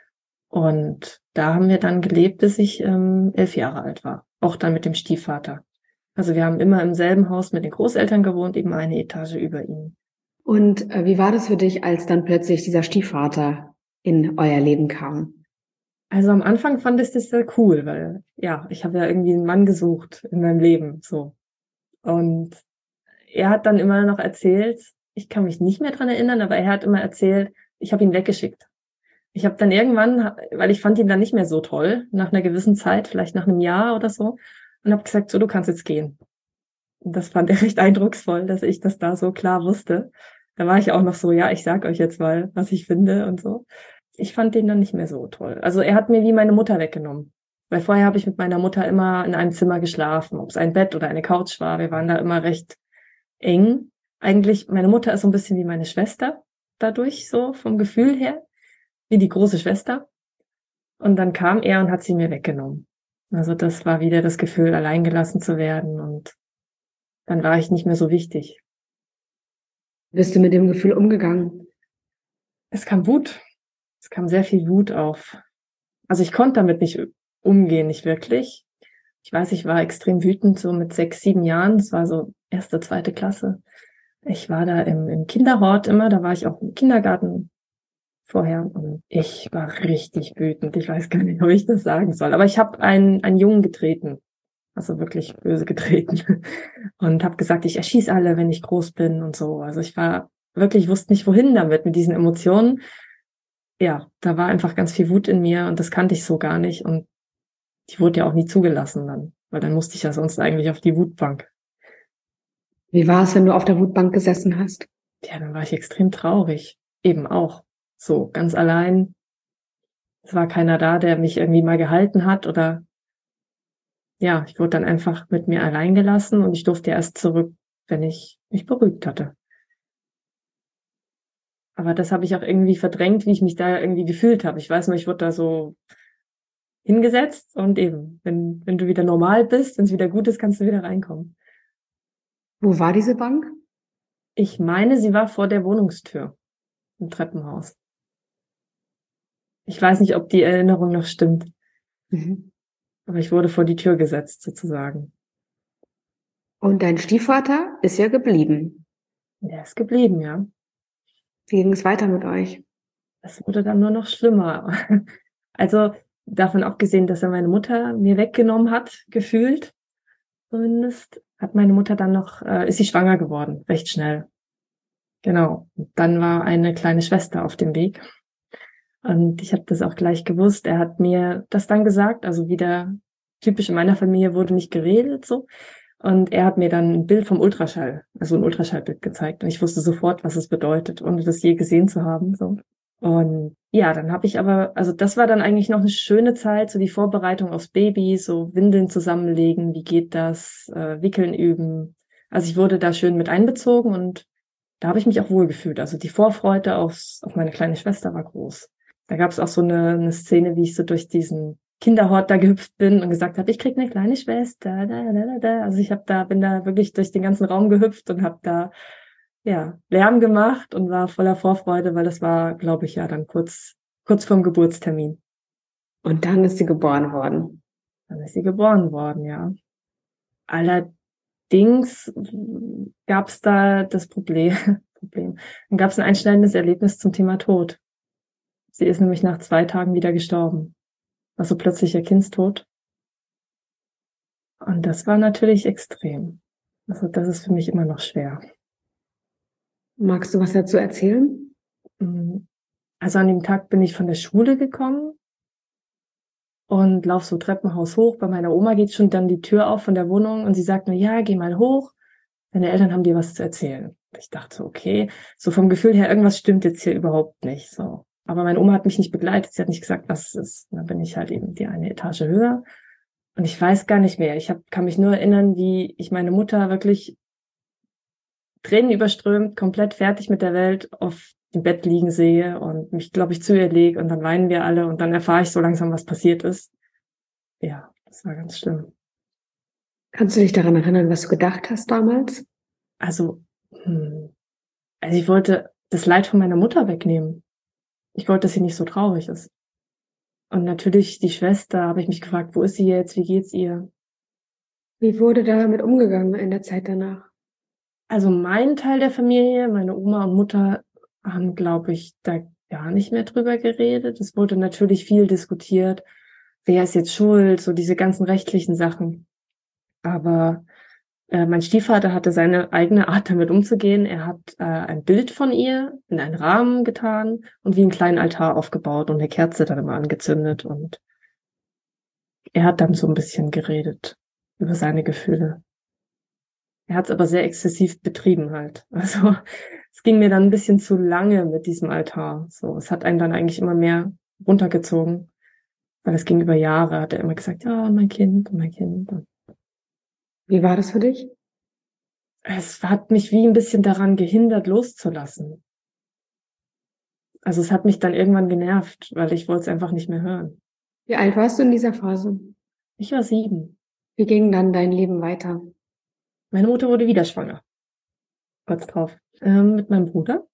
Und da haben wir dann gelebt, bis ich 11 Jahre alt war. Auch dann mit dem Stiefvater. Also wir haben immer im selben Haus mit den Großeltern gewohnt, eben eine Etage über ihnen. Und wie war das für dich, als dann plötzlich dieser Stiefvater in euer Leben kam? Also am Anfang fand ich das sehr cool, weil ja, ich habe ja irgendwie einen Mann gesucht in meinem Leben, so. Und er hat dann immer noch erzählt, ich kann mich nicht mehr dran erinnern, aber er hat immer erzählt, ich habe ihn weggeschickt. Ich habe dann irgendwann, weil ich fand ihn dann nicht mehr so toll, nach einer gewissen Zeit, vielleicht nach einem Jahr oder so, und habe gesagt, so, du kannst jetzt gehen. Und das fand er recht eindrucksvoll, dass ich das da so klar wusste. Da war ich auch noch so, ja, ich sag euch jetzt mal, was ich finde und so. Ich fand den dann nicht mehr so toll. Also er hat mir wie meine Mutter weggenommen. Weil vorher habe ich mit meiner Mutter immer in einem Zimmer geschlafen, ob es ein Bett oder eine Couch war. Wir waren da immer recht eng. Eigentlich, meine Mutter ist so ein bisschen wie meine Schwester dadurch, so vom Gefühl her, wie die große Schwester. Und dann kam er und hat sie mir weggenommen. Also das war wieder das Gefühl, alleingelassen zu werden, und dann war ich nicht mehr so wichtig. Bist du mit dem Gefühl umgegangen? Es kam Wut. Es kam sehr viel Wut auf. Also ich konnte damit nicht umgehen, nicht wirklich. Ich weiß, ich war extrem wütend, so mit 6, 7 Jahren. Das war so 1., 2. Klasse. Ich war da im Kinderhort immer, da war ich auch im Kindergarten vorher. Und ich war richtig wütend. Ich weiß gar nicht, ob ich das sagen soll. Aber ich habe einen Jungen getreten. Also wirklich böse getreten. Und habe gesagt, ich erschieß alle, wenn ich groß bin und so. Also ich war wirklich, wusste nicht, wohin damit, mit diesen Emotionen. Ja, da war einfach ganz viel Wut in mir und das kannte ich so gar nicht. Und die wurde ja auch nie zugelassen dann, weil dann musste ich ja sonst eigentlich auf die Wutbank. Wie war es, wenn du auf der Wutbank gesessen hast? Ja, dann war ich extrem traurig. Eben auch. So, ganz allein. Es war keiner da, der mich irgendwie mal gehalten hat, oder ja, ich wurde dann einfach mit mir allein gelassen und ich durfte erst zurück, wenn ich mich beruhigt hatte. Aber das habe ich auch irgendwie verdrängt, wie ich mich da irgendwie gefühlt habe. Ich weiß nur, ich wurde da so hingesetzt und eben, wenn du wieder normal bist, wenn es wieder gut ist, kannst du wieder reinkommen. Wo war diese Bank? Ich meine, sie war vor der Wohnungstür im Treppenhaus. Ich weiß nicht, ob die Erinnerung noch stimmt. Mhm. Aber ich wurde vor die Tür gesetzt, sozusagen. Und dein Stiefvater ist ja geblieben. Der ist geblieben, ja. Wie ging es weiter mit euch? Es wurde dann nur noch schlimmer. Also davon abgesehen, dass er meine Mutter mir weggenommen hat, gefühlt zumindest, hat meine Mutter dann noch, ist sie schwanger geworden, recht schnell. Genau. Und dann war eine kleine Schwester auf dem Weg. Und ich habe das auch gleich gewusst. Er hat mir das dann gesagt, also wieder typisch in meiner Familie wurde nicht geredet so. Und er hat mir dann ein Bild vom Ultraschall, also ein Ultraschallbild gezeigt. Und ich wusste sofort, was es bedeutet, ohne das je gesehen zu haben. So. Und ja, dann habe ich aber, also das war dann eigentlich noch eine schöne Zeit, so die Vorbereitung aufs Baby, so Windeln zusammenlegen, wie geht das, Wickeln üben. Also ich wurde da schön mit einbezogen und da habe ich mich auch wohl gefühlt. Also die Vorfreude auf meine kleine Schwester war groß. Da gab es auch so eine Szene, wie ich so durch diesen Kinderhort da gehüpft bin und gesagt habe, ich krieg eine kleine Schwester. Also ich bin da wirklich durch den ganzen Raum gehüpft und habe da ja Lärm gemacht und war voller Vorfreude, weil das war, glaube ich, ja dann kurz vorm Geburtstermin. Und dann ist sie geboren worden. Dann ist sie geboren worden, ja. Allerdings gab es da das Problem. Dann gab es ein einschneidendes Erlebnis zum Thema Tod. Sie ist nämlich nach 2 Tagen wieder gestorben. Also plötzlicher Kindstod. Und das war natürlich extrem. Also das ist für mich immer noch schwer. Magst du was dazu erzählen? Also an dem Tag bin ich von der Schule gekommen und lauf so Treppenhaus hoch. Bei meiner Oma geht schon dann die Tür auf von der Wohnung und sie sagt mir, ja, geh mal hoch. Deine Eltern haben dir was zu erzählen. Ich dachte, okay, so vom Gefühl her, irgendwas stimmt jetzt hier überhaupt nicht. So. Aber meine Oma hat mich nicht begleitet. Sie hat nicht gesagt, was es ist. Und dann bin ich halt eben die eine Etage höher. Und ich weiß gar nicht mehr. Kann mich nur erinnern, wie ich meine Mutter wirklich Tränen überströmt, komplett fertig mit der Welt auf dem Bett liegen sehe und mich, glaube ich, zu ihr lege und dann weinen wir alle und dann erfahre ich so langsam, was passiert ist. Ja, das war ganz schlimm. Kannst du dich daran erinnern, was du gedacht hast damals? Also ich wollte das Leid von meiner Mutter wegnehmen. Ich wollte, dass sie nicht so traurig ist. Und natürlich die Schwester, habe ich mich gefragt, wo ist sie jetzt, wie geht's ihr? Wie wurde damit umgegangen in der Zeit danach? Also mein Teil der Familie, meine Oma und Mutter, haben, glaube ich, da gar nicht mehr drüber geredet. Es wurde natürlich viel diskutiert. Wer ist jetzt schuld? So diese ganzen rechtlichen Sachen. Aber mein Stiefvater hatte seine eigene Art, damit umzugehen. Er hat ein Bild von ihr in einen Rahmen getan und wie einen kleinen Altar aufgebaut und eine Kerze dann immer angezündet. Und er hat dann so ein bisschen geredet über seine Gefühle. Er hat es aber sehr exzessiv betrieben halt. Also es ging mir dann ein bisschen zu lange mit diesem Altar. So, es hat einen dann eigentlich immer mehr runtergezogen, weil es ging über Jahre. Hat er immer gesagt, ja, mein Kind, mein Kind. Wie war das für dich? Es hat mich wie ein bisschen daran gehindert, loszulassen. Also es hat mich dann irgendwann genervt, weil ich wollte es einfach nicht mehr hören. Wie alt warst du in dieser Phase? Ich war 7. Wie ging dann dein Leben weiter? Meine Mutter wurde wieder schwanger. Kurz drauf. Mit meinem Bruder.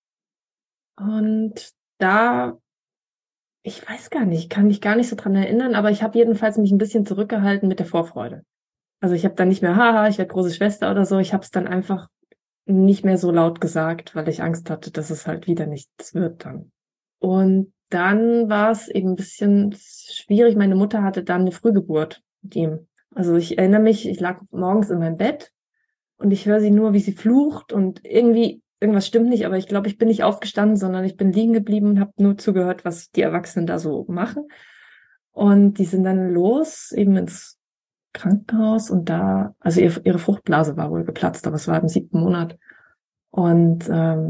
Und da, ich weiß gar nicht, kann mich gar nicht so dran erinnern, aber ich habe jedenfalls mich ein bisschen zurückgehalten mit der Vorfreude. Also ich habe dann nicht mehr, haha, ich werde große Schwester oder so. Ich habe es dann einfach nicht mehr so laut gesagt, weil ich Angst hatte, dass es halt wieder nichts wird dann. Und dann war es eben ein bisschen schwierig. Meine Mutter hatte dann eine Frühgeburt mit ihm. Also ich erinnere mich, ich lag morgens in meinem Bett und ich höre sie nur, wie sie flucht und irgendwas stimmt nicht, aber ich glaube, ich bin nicht aufgestanden, sondern ich bin liegen geblieben und habe nur zugehört, was die Erwachsenen da so machen. Und die sind dann los, eben ins Krankenhaus und da, also ihre Fruchtblase war wohl geplatzt, aber es war im 7. Monat. Und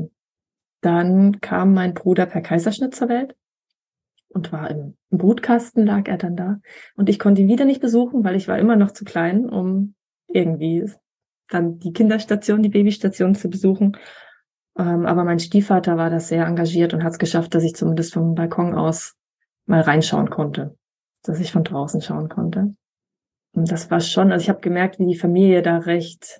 dann kam mein Bruder per Kaiserschnitt zur Welt und war im Brutkasten, lag er dann da. Und ich konnte ihn wieder nicht besuchen, weil ich war immer noch zu klein, um irgendwie dann die Kinderstation, die Babystation zu besuchen. Aber mein Stiefvater war da sehr engagiert und hat es geschafft, dass ich zumindest vom Balkon aus mal reinschauen konnte, dass ich von draußen schauen konnte. Und das war schon, also ich habe gemerkt, wie die Familie da recht,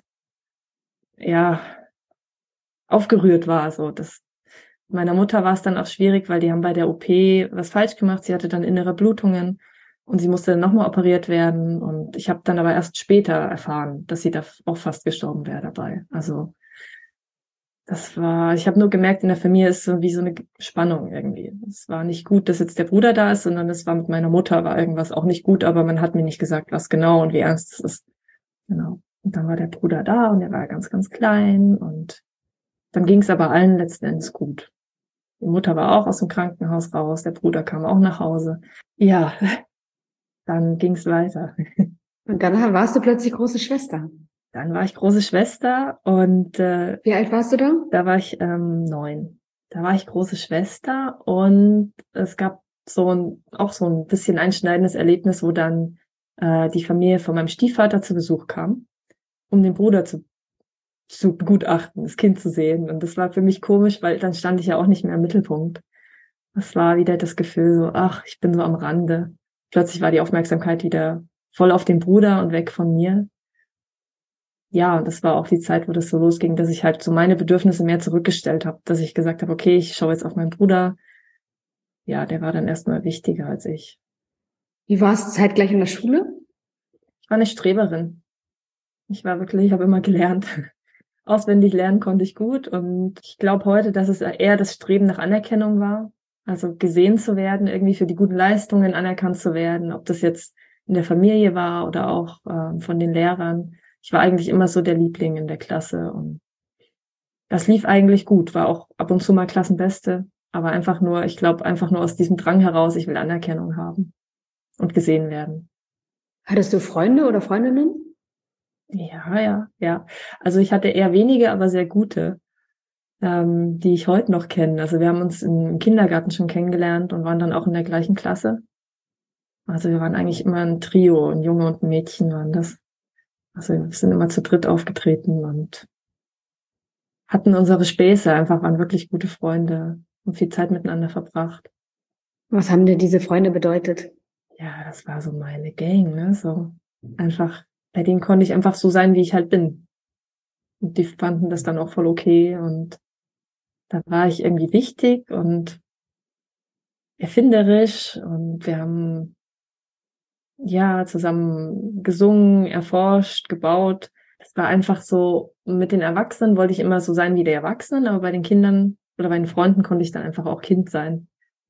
ja, aufgerührt war. So, meiner Mutter war es dann auch schwierig, weil die haben bei der OP was falsch gemacht. Sie hatte dann innere Blutungen und sie musste dann nochmal operiert werden. Und ich habe dann aber erst später erfahren, dass sie da auch fast gestorben wäre dabei. Also Ich habe nur gemerkt, in der Familie ist so wie so eine Spannung irgendwie. Es war nicht gut, dass jetzt der Bruder da ist, sondern es war mit meiner Mutter, war irgendwas auch nicht gut, aber man hat mir nicht gesagt, was genau und wie ernst es ist. Genau. Und dann war der Bruder da und er war ganz, ganz klein und dann ging es aber allen letzten Endes gut. Die Mutter war auch aus dem Krankenhaus raus, der Bruder kam auch nach Hause. Ja, dann ging es weiter. Und dann warst du plötzlich große Schwester. Dann war ich große Schwester und Wie alt warst du da? da war ich 9. Da war ich große Schwester und es gab auch so ein bisschen einschneidendes Erlebnis, wo dann die Familie von meinem Stiefvater zu Besuch kam, um den Bruder zu begutachten, das Kind zu sehen. Und das war für mich komisch, weil dann stand ich ja auch nicht mehr im Mittelpunkt. Das war wieder das Gefühl so, ach, ich bin so am Rande. Plötzlich war die Aufmerksamkeit wieder voll auf den Bruder und weg von mir. Ja, und das war auch die Zeit, wo das so losging, dass ich halt so meine Bedürfnisse mehr zurückgestellt habe, dass ich gesagt habe, okay, ich schaue jetzt auf meinen Bruder. Ja, der war dann erstmal wichtiger als ich. Wie warst du zeitgleich in der Schule? Ich war eine Streberin. Ich habe immer gelernt. Auswendig lernen konnte ich gut und ich glaube heute, dass es eher das Streben nach Anerkennung war. Also gesehen zu werden, irgendwie für die guten Leistungen anerkannt zu werden, ob das jetzt in der Familie war oder auch von den Lehrern. Ich war eigentlich immer so der Liebling in der Klasse und das lief eigentlich gut, war auch ab und zu mal Klassenbeste, aber ich glaube einfach nur aus diesem Drang heraus, ich will Anerkennung haben und gesehen werden. Hattest du Freunde oder Freundinnen? Ja. Also ich hatte eher wenige, aber sehr gute, die ich heute noch kenne. Also wir haben uns im Kindergarten schon kennengelernt und waren dann auch in der gleichen Klasse. Also wir waren eigentlich immer ein Trio, ein Junge und ein Mädchen waren das. Also wir sind immer zu dritt aufgetreten und hatten unsere Späße, einfach waren wirklich gute Freunde und viel Zeit miteinander verbracht. Was haben dir diese Freunde bedeutet? Ja, das war so meine Gang, ne? So einfach, bei denen konnte ich einfach so sein, wie ich halt bin. Und die fanden das dann auch voll okay und da war ich irgendwie wichtig und erfinderisch und wir haben ja zusammen gesungen, erforscht, gebaut. Es war einfach so, mit den Erwachsenen wollte ich immer so sein wie die Erwachsenen, aber bei den Kindern oder bei den Freunden konnte ich dann einfach auch Kind sein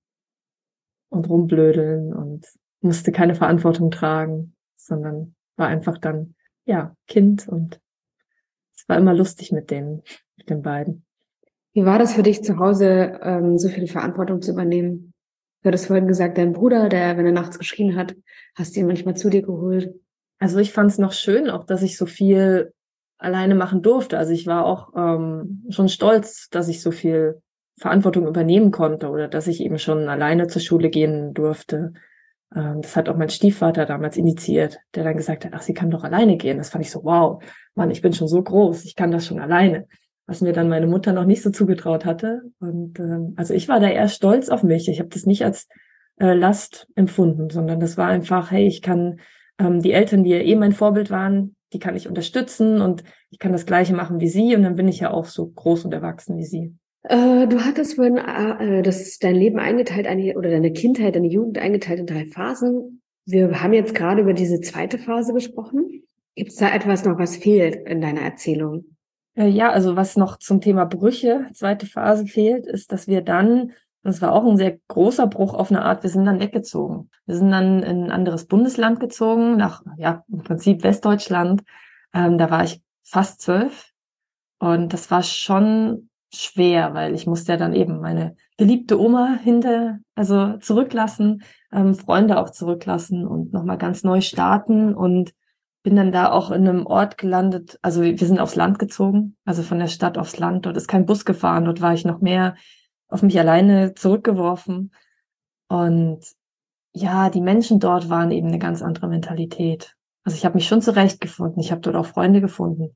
und rumblödeln und musste keine Verantwortung tragen, sondern war einfach dann, ja, Kind und es war immer lustig mit den beiden. Wie war das für dich zu Hause, so viel Verantwortung zu übernehmen? Du hattest vorhin gesagt, dein Bruder, der, wenn er nachts geschrien hat, hast du ihn manchmal zu dir geholt. Also ich fand es noch schön, auch dass ich so viel alleine machen durfte. Also ich war auch schon stolz, dass ich so viel Verantwortung übernehmen konnte oder dass ich eben schon alleine zur Schule gehen durfte. Das hat auch mein Stiefvater damals initiiert, der dann gesagt hat, ach, sie kann doch alleine gehen. Das fand ich so, wow, Mann, ich bin schon so groß, ich kann das schon alleine. Was mir dann meine Mutter noch nicht so zugetraut hatte. Und also ich war da eher stolz auf mich. Ich habe das nicht als Last empfunden, sondern das war einfach, hey, ich kann die Eltern, die ja eh mein Vorbild waren, die kann ich unterstützen und ich kann das Gleiche machen wie sie und dann bin ich ja auch so groß und erwachsen wie sie. Du hattest vorhin dein Leben eingeteilt, oder deine Kindheit, deine Jugend eingeteilt in 3 Phasen. Wir haben jetzt gerade über diese zweite Phase gesprochen. Gibt es da etwas noch, was fehlt in deiner Erzählung? Ja, also was noch zum Thema Brüche, zweite Phase fehlt, ist, dass wir dann, das war auch ein sehr großer Bruch auf eine Art, wir sind dann weggezogen. Wir sind dann in ein anderes Bundesland gezogen, ja, im Prinzip Westdeutschland. Da war ich fast 12 und das war schon schwer, weil ich musste ja dann eben meine geliebte Oma zurücklassen, Freunde auch zurücklassen und nochmal ganz neu starten und bin dann da auch in einem Ort gelandet, also wir sind aufs Land gezogen, also von der Stadt aufs Land. Dort ist kein Bus gefahren, dort war ich noch mehr auf mich alleine zurückgeworfen. Und ja, die Menschen dort waren eben eine ganz andere Mentalität. Also ich habe mich schon zurechtgefunden, ich habe dort auch Freunde gefunden.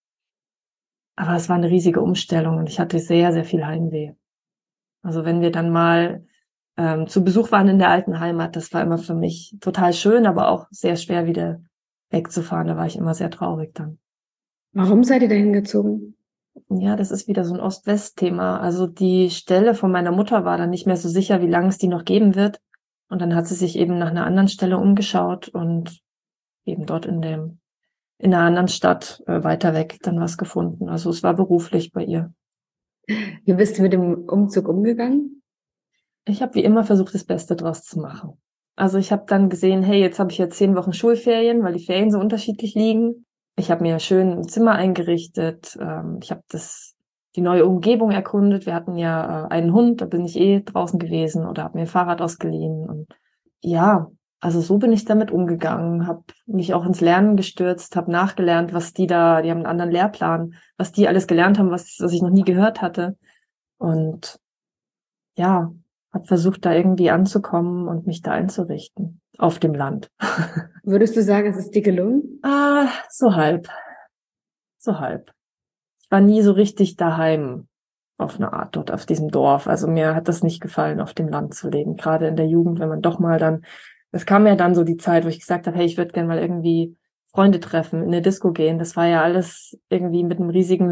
Aber es war eine riesige Umstellung und ich hatte sehr, sehr viel Heimweh. Also wenn wir dann mal zu Besuch waren in der alten Heimat, das war immer für mich total schön, aber auch sehr schwer wieder wegzufahren. Da war ich immer sehr traurig dann. Warum seid ihr dahin gezogen? Ja, das ist wieder so ein Ost-West-Thema. Also die Stelle von meiner Mutter war dann nicht mehr so sicher, wie lange es die noch geben wird. Und dann hat sie sich eben nach einer anderen Stelle umgeschaut und eben dort in einer anderen Stadt weiter weg dann was gefunden. Also es war beruflich bei ihr. Wie bist du mit dem Umzug umgegangen? Ich habe wie immer versucht, das Beste draus zu machen. Also ich habe dann gesehen, hey, jetzt habe ich ja 10 Wochen Schulferien, weil die Ferien so unterschiedlich liegen. Ich habe mir schön ein Zimmer eingerichtet. Ich habe die neue Umgebung erkundet. Wir hatten ja einen Hund, da bin ich draußen gewesen oder habe mir ein Fahrrad ausgeliehen. Und ja, also so bin ich damit umgegangen, habe mich auch ins Lernen gestürzt, habe nachgelernt, die haben einen anderen Lehrplan, was die alles gelernt haben, was ich noch nie gehört hatte. Und ja, habe versucht, da irgendwie anzukommen und mich da einzurichten. Auf dem Land. Würdest du sagen, es ist dir gelungen? So halb. So halb. Ich war nie so richtig daheim auf eine Art dort auf diesem Dorf. Also mir hat das nicht gefallen, auf dem Land zu leben. Gerade in der Jugend, wenn man doch mal es kam ja dann so die Zeit, wo ich gesagt habe, hey, ich würde gerne mal irgendwie Freunde treffen, in eine Disco gehen. Das war ja alles irgendwie mit einem riesigen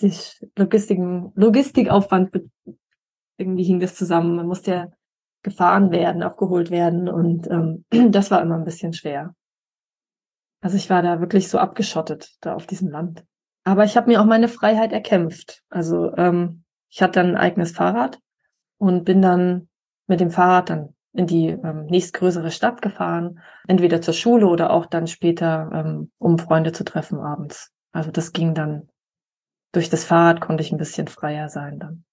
Logistikaufwand irgendwie hing das zusammen. Man musste ja gefahren werden, abgeholt werden und das war immer ein bisschen schwer. Also ich war da wirklich so abgeschottet, da auf diesem Land. Aber ich habe mir auch meine Freiheit erkämpft. Also ich hatte dann ein eigenes Fahrrad und bin dann mit dem Fahrrad dann in die nächstgrößere Stadt gefahren, entweder zur Schule oder auch dann später, um Freunde zu treffen abends. Also das ging dann, durch das Fahrrad konnte ich ein bisschen freier sein dann.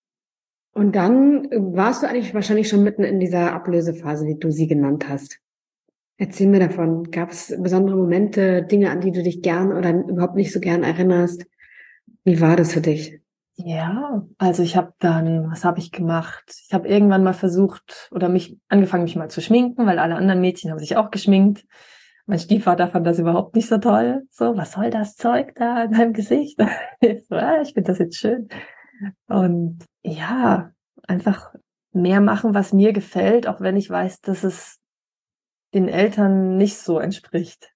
Und dann warst du eigentlich wahrscheinlich schon mitten in dieser Ablösephase, wie du sie genannt hast. Erzähl mir davon. Gab es besondere Momente, Dinge, an die du dich gern oder überhaupt nicht so gern erinnerst? Wie war das für dich? Ja, also was habe ich gemacht? Ich habe irgendwann mal versucht oder angefangen, mich mal zu schminken, weil alle anderen Mädchen haben sich auch geschminkt. Mein Stiefvater fand das überhaupt nicht so toll. So, was soll das Zeug da in deinem Gesicht? Ich finde das jetzt schön. Und ja, einfach mehr machen, was mir gefällt, auch wenn ich weiß, dass es den Eltern nicht so entspricht.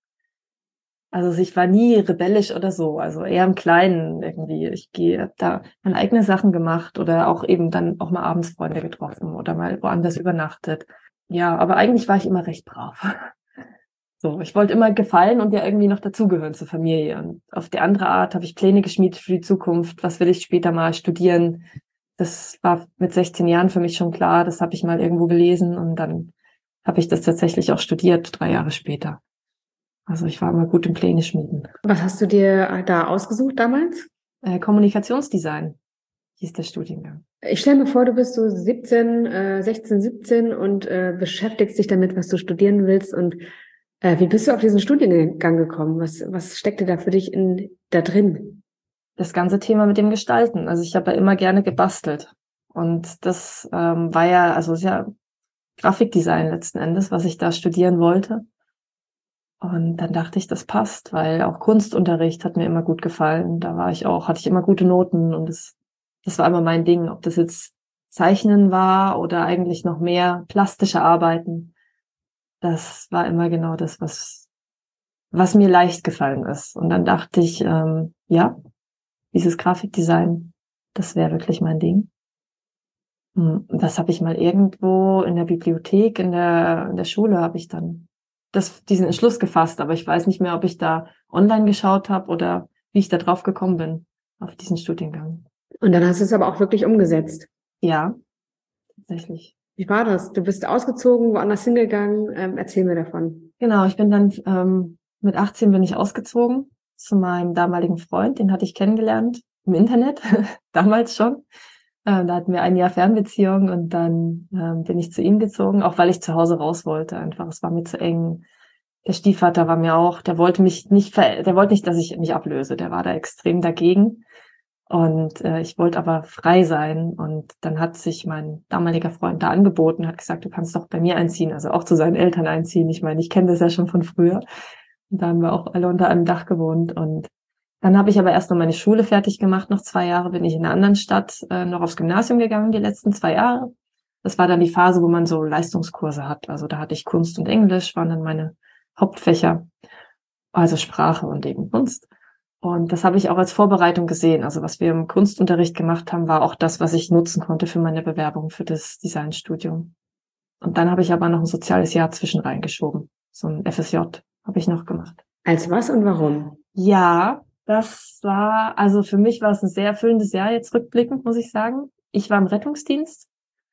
Also ich war nie rebellisch oder so, also eher im Kleinen irgendwie. Hab da meine eigenen Sachen gemacht oder auch eben dann auch mal abends Freunde getroffen oder mal woanders übernachtet. Ja, aber eigentlich war ich immer recht brav. So, ich wollte immer gefallen und ja irgendwie noch dazugehören zur Familie. Und auf die andere Art habe ich Pläne geschmiedet für die Zukunft. Was will ich später mal studieren? Das war mit 16 Jahren für mich schon klar. Das habe ich mal irgendwo gelesen und dann habe ich das tatsächlich auch studiert, 3 Jahre später. Also ich war immer gut im Pläne schmieden. Was hast du dir da ausgesucht damals? Kommunikationsdesign hieß der Studiengang. Ich stelle mir vor, du bist so 16, 17 und beschäftigst dich damit, was du studieren willst. Und wie bist du auf diesen Studiengang gekommen? Was steckte da für dich da drin? Das ganze Thema mit dem Gestalten. Also ich habe ja immer gerne gebastelt. Und das war ja, also ist ja Grafikdesign letzten Endes, was ich da studieren wollte. Und dann dachte ich, das passt, weil auch Kunstunterricht hat mir immer gut gefallen. Hatte ich immer gute Noten und das war immer mein Ding. Ob das jetzt Zeichnen war oder eigentlich noch mehr plastische Arbeiten. Das war immer genau das, was mir leicht gefallen ist. Und dann dachte ich, ja, dieses Grafikdesign, das wäre wirklich mein Ding. Das habe ich mal irgendwo in der Bibliothek, in der Schule habe ich dann diesen Entschluss gefasst, aber ich weiß nicht mehr, ob ich da online geschaut habe oder wie ich da drauf gekommen bin, auf diesen Studiengang. Und dann hast du es aber auch wirklich umgesetzt. Ja, tatsächlich. Wie war das? Du bist ausgezogen, woanders hingegangen. Erzähl mir davon. Genau, ich bin dann mit 18 bin ich ausgezogen zu meinem damaligen Freund, den hatte ich kennengelernt im Internet, damals schon. Da hatten wir 1 Jahr Fernbeziehung und dann bin ich zu ihm gezogen, auch weil ich zu Hause raus wollte einfach. Es war mir zu eng. Der Stiefvater war mir auch, der wollte nicht, dass ich mich ablöse. Der war da extrem dagegen. Und ich wollte aber frei sein. Und dann hat sich mein damaliger Freund da angeboten, hat gesagt, du kannst doch bei mir einziehen, also auch zu seinen Eltern einziehen. Ich meine, ich kenne das ja schon von früher. Und da haben wir auch alle unter einem Dach gewohnt. Und dann habe ich aber erst noch meine Schule fertig gemacht. Noch 2 Jahre bin ich in einer anderen Stadt noch aufs Gymnasium gegangen, die letzten 2 Jahre. Das war dann die Phase, wo man so Leistungskurse hat. Also da hatte ich Kunst und Englisch, waren dann meine Hauptfächer, also Sprache und eben Kunst. Und das habe ich auch als Vorbereitung gesehen. Also was wir im Kunstunterricht gemacht haben, war auch das, was ich nutzen konnte für meine Bewerbung für das Designstudium. Und dann habe ich aber noch ein soziales Jahr zwischen reingeschoben. So ein FSJ habe ich noch gemacht. Als was und warum? Ja, Also für mich war es ein sehr erfüllendes Jahr jetzt rückblickend, muss ich sagen. Ich war im Rettungsdienst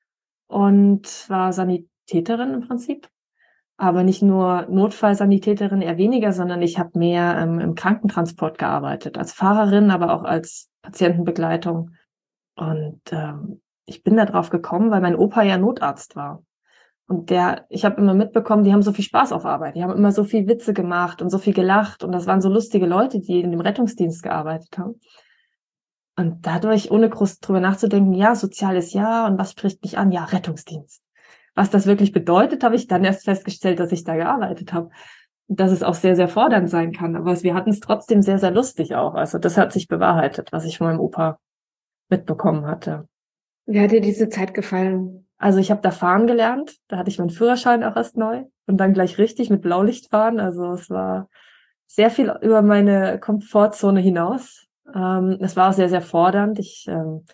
und war Sanitäterin im Prinzip. Aber nicht nur Notfallsanitäterin, eher weniger, sondern ich habe mehr im Krankentransport gearbeitet. Als Fahrerin, aber auch als Patientenbegleitung. Und ich bin da drauf gekommen, weil mein Opa ja Notarzt war. Und ich habe immer mitbekommen, die haben so viel Spaß auf Arbeit. Die haben immer so viel Witze gemacht und so viel gelacht. Und das waren so lustige Leute, die in dem Rettungsdienst gearbeitet haben. Und dadurch, ohne groß drüber nachzudenken, ja, soziales Jahr und was spricht mich an? Ja, Rettungsdienst. Was das wirklich bedeutet, habe ich dann erst festgestellt, dass ich da gearbeitet habe. Und dass es auch sehr, sehr fordernd sein kann. Aber wir hatten es trotzdem sehr, sehr lustig auch. Also das hat sich bewahrheitet, was ich von meinem Opa mitbekommen hatte. Wie hat dir diese Zeit gefallen? Also ich habe da fahren gelernt. Da hatte ich meinen Führerschein auch erst neu. Und dann gleich richtig mit Blaulicht fahren. Also es war sehr viel über meine Komfortzone hinaus. Es war auch sehr, sehr fordernd. Ich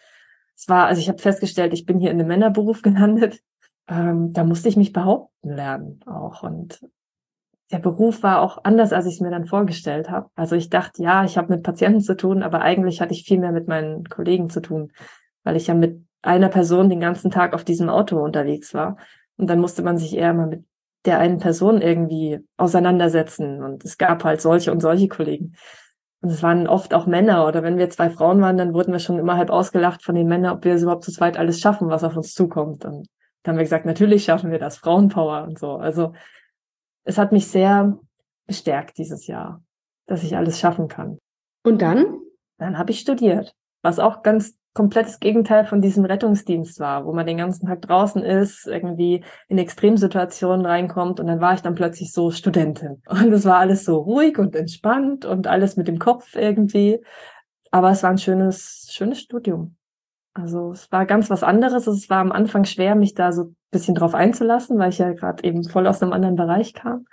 habe festgestellt, ich bin hier in einem Männerberuf gelandet. Da musste ich mich behaupten lernen auch. Und der Beruf war auch anders, als ich es mir dann vorgestellt habe. Also ich dachte, ja, ich habe mit Patienten zu tun, aber eigentlich hatte ich viel mehr mit meinen Kollegen zu tun, weil ich ja mit einer Person den ganzen Tag auf diesem Auto unterwegs war. Und dann musste man sich eher mal mit der einen Person irgendwie auseinandersetzen. Und es gab halt solche und solche Kollegen. Und es waren oft auch Männer. Oder wenn wir zwei Frauen waren, dann wurden wir schon immer halb ausgelacht von den Männern, ob wir es überhaupt zu zweit alles schaffen, was auf uns zukommt. Und dann haben wir gesagt, natürlich schaffen wir das, Frauenpower und so. Also es hat mich sehr bestärkt dieses Jahr, dass ich alles schaffen kann. Und dann? Dann habe ich studiert, was auch ganz komplettes Gegenteil von diesem Rettungsdienst war, wo man den ganzen Tag draußen ist, irgendwie in Extremsituationen reinkommt und dann war ich dann plötzlich so Studentin. Und es war alles so ruhig und entspannt und alles mit dem Kopf irgendwie. Aber es war ein schönes Studium. Also es war ganz was anderes. Es war am Anfang schwer, mich da so ein bisschen drauf einzulassen, weil ich ja gerade eben voll aus einem anderen Bereich kam.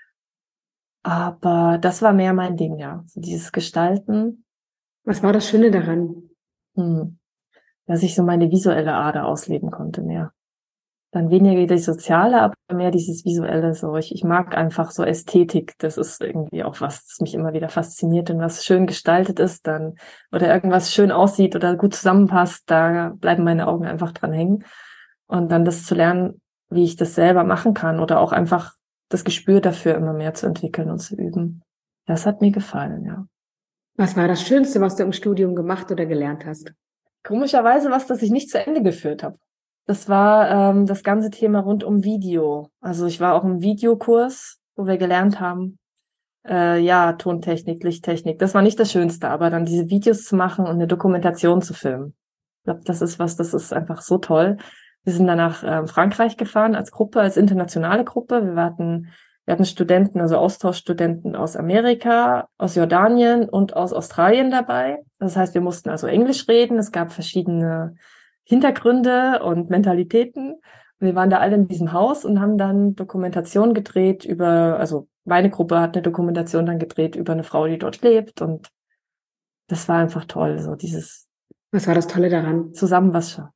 Aber das war mehr mein Ding, ja. So dieses Gestalten, Was war das Schöne daran? dass ich so meine visuelle Ader ausleben konnte mehr. Dann weniger die soziale, aber mehr dieses visuelle. So, ich mag einfach so Ästhetik. Das ist irgendwie auch was, das mich immer wieder fasziniert. Und was schön gestaltet ist, dann oder irgendwas schön aussieht oder gut zusammenpasst, da bleiben meine Augen einfach dran hängen. Und dann das zu lernen, wie ich das selber machen kann oder auch einfach das Gespür dafür immer mehr zu entwickeln und zu üben. Das hat mir gefallen, ja. Was war das Schönste, was du im Studium gemacht oder gelernt hast? Komischerweise was, das ich nicht zu Ende geführt habe. Das war das ganze Thema rund um Video. Also ich war auch im Videokurs, wo wir gelernt haben, ja, Tontechnik, Lichttechnik. Das war nicht das Schönste, aber dann diese Videos zu machen und eine Dokumentation zu filmen. Ich glaube, das ist einfach so toll. Wir sind dann nach Frankreich gefahren als Gruppe, als internationale Gruppe. Wir hatten Studenten, also Austauschstudenten aus Amerika, aus Jordanien und aus Australien dabei. Das heißt, wir mussten also Englisch reden. Es gab verschiedene Hintergründe und Mentalitäten. Wir waren da alle in diesem Haus und haben dann Dokumentation gedreht also meine Gruppe hat eine Dokumentation dann gedreht über eine Frau, die dort lebt. Und das war einfach toll, so dieses Was war das Tolle daran? zusammen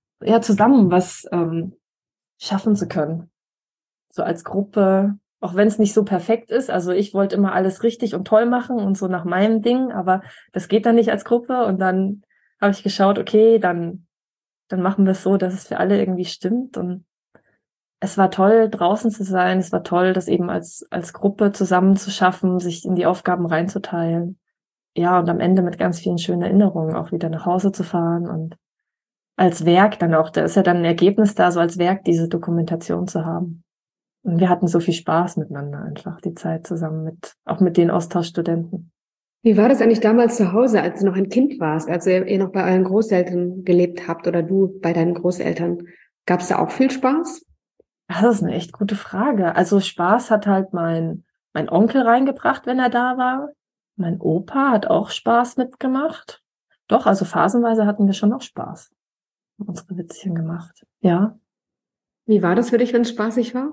was schaffen zu können. So als Gruppe, auch wenn es nicht so perfekt ist. Also ich wollte immer alles richtig und toll machen und so nach meinem Ding, aber das geht dann nicht als Gruppe. Und dann habe ich geschaut, okay, dann machen wir es so, dass es für alle irgendwie stimmt. Und es war toll, draußen zu sein. Es war toll, das eben als Gruppe zusammen zu schaffen, sich in die Aufgaben reinzuteilen. Ja, und am Ende mit ganz vielen schönen Erinnerungen auch wieder nach Hause zu fahren und als Werk dann auch, da ist ja dann ein Ergebnis da, so als Werk diese Dokumentation zu haben. Und wir hatten so viel Spaß miteinander einfach, die Zeit zusammen auch mit den Austauschstudenten. Wie war das eigentlich damals zu Hause, als du noch ein Kind warst, als ihr noch bei euren Großeltern gelebt habt oder du bei deinen Großeltern? Gab es da auch viel Spaß? Das ist eine echt gute Frage. Also Spaß hat halt mein Onkel reingebracht, wenn er da war. Mein Opa hat auch Spaß mitgemacht. Doch, also phasenweise hatten wir schon noch Spaß. Unsere Witzchen gemacht. Ja. Wie war das für dich, wenn es spaßig war?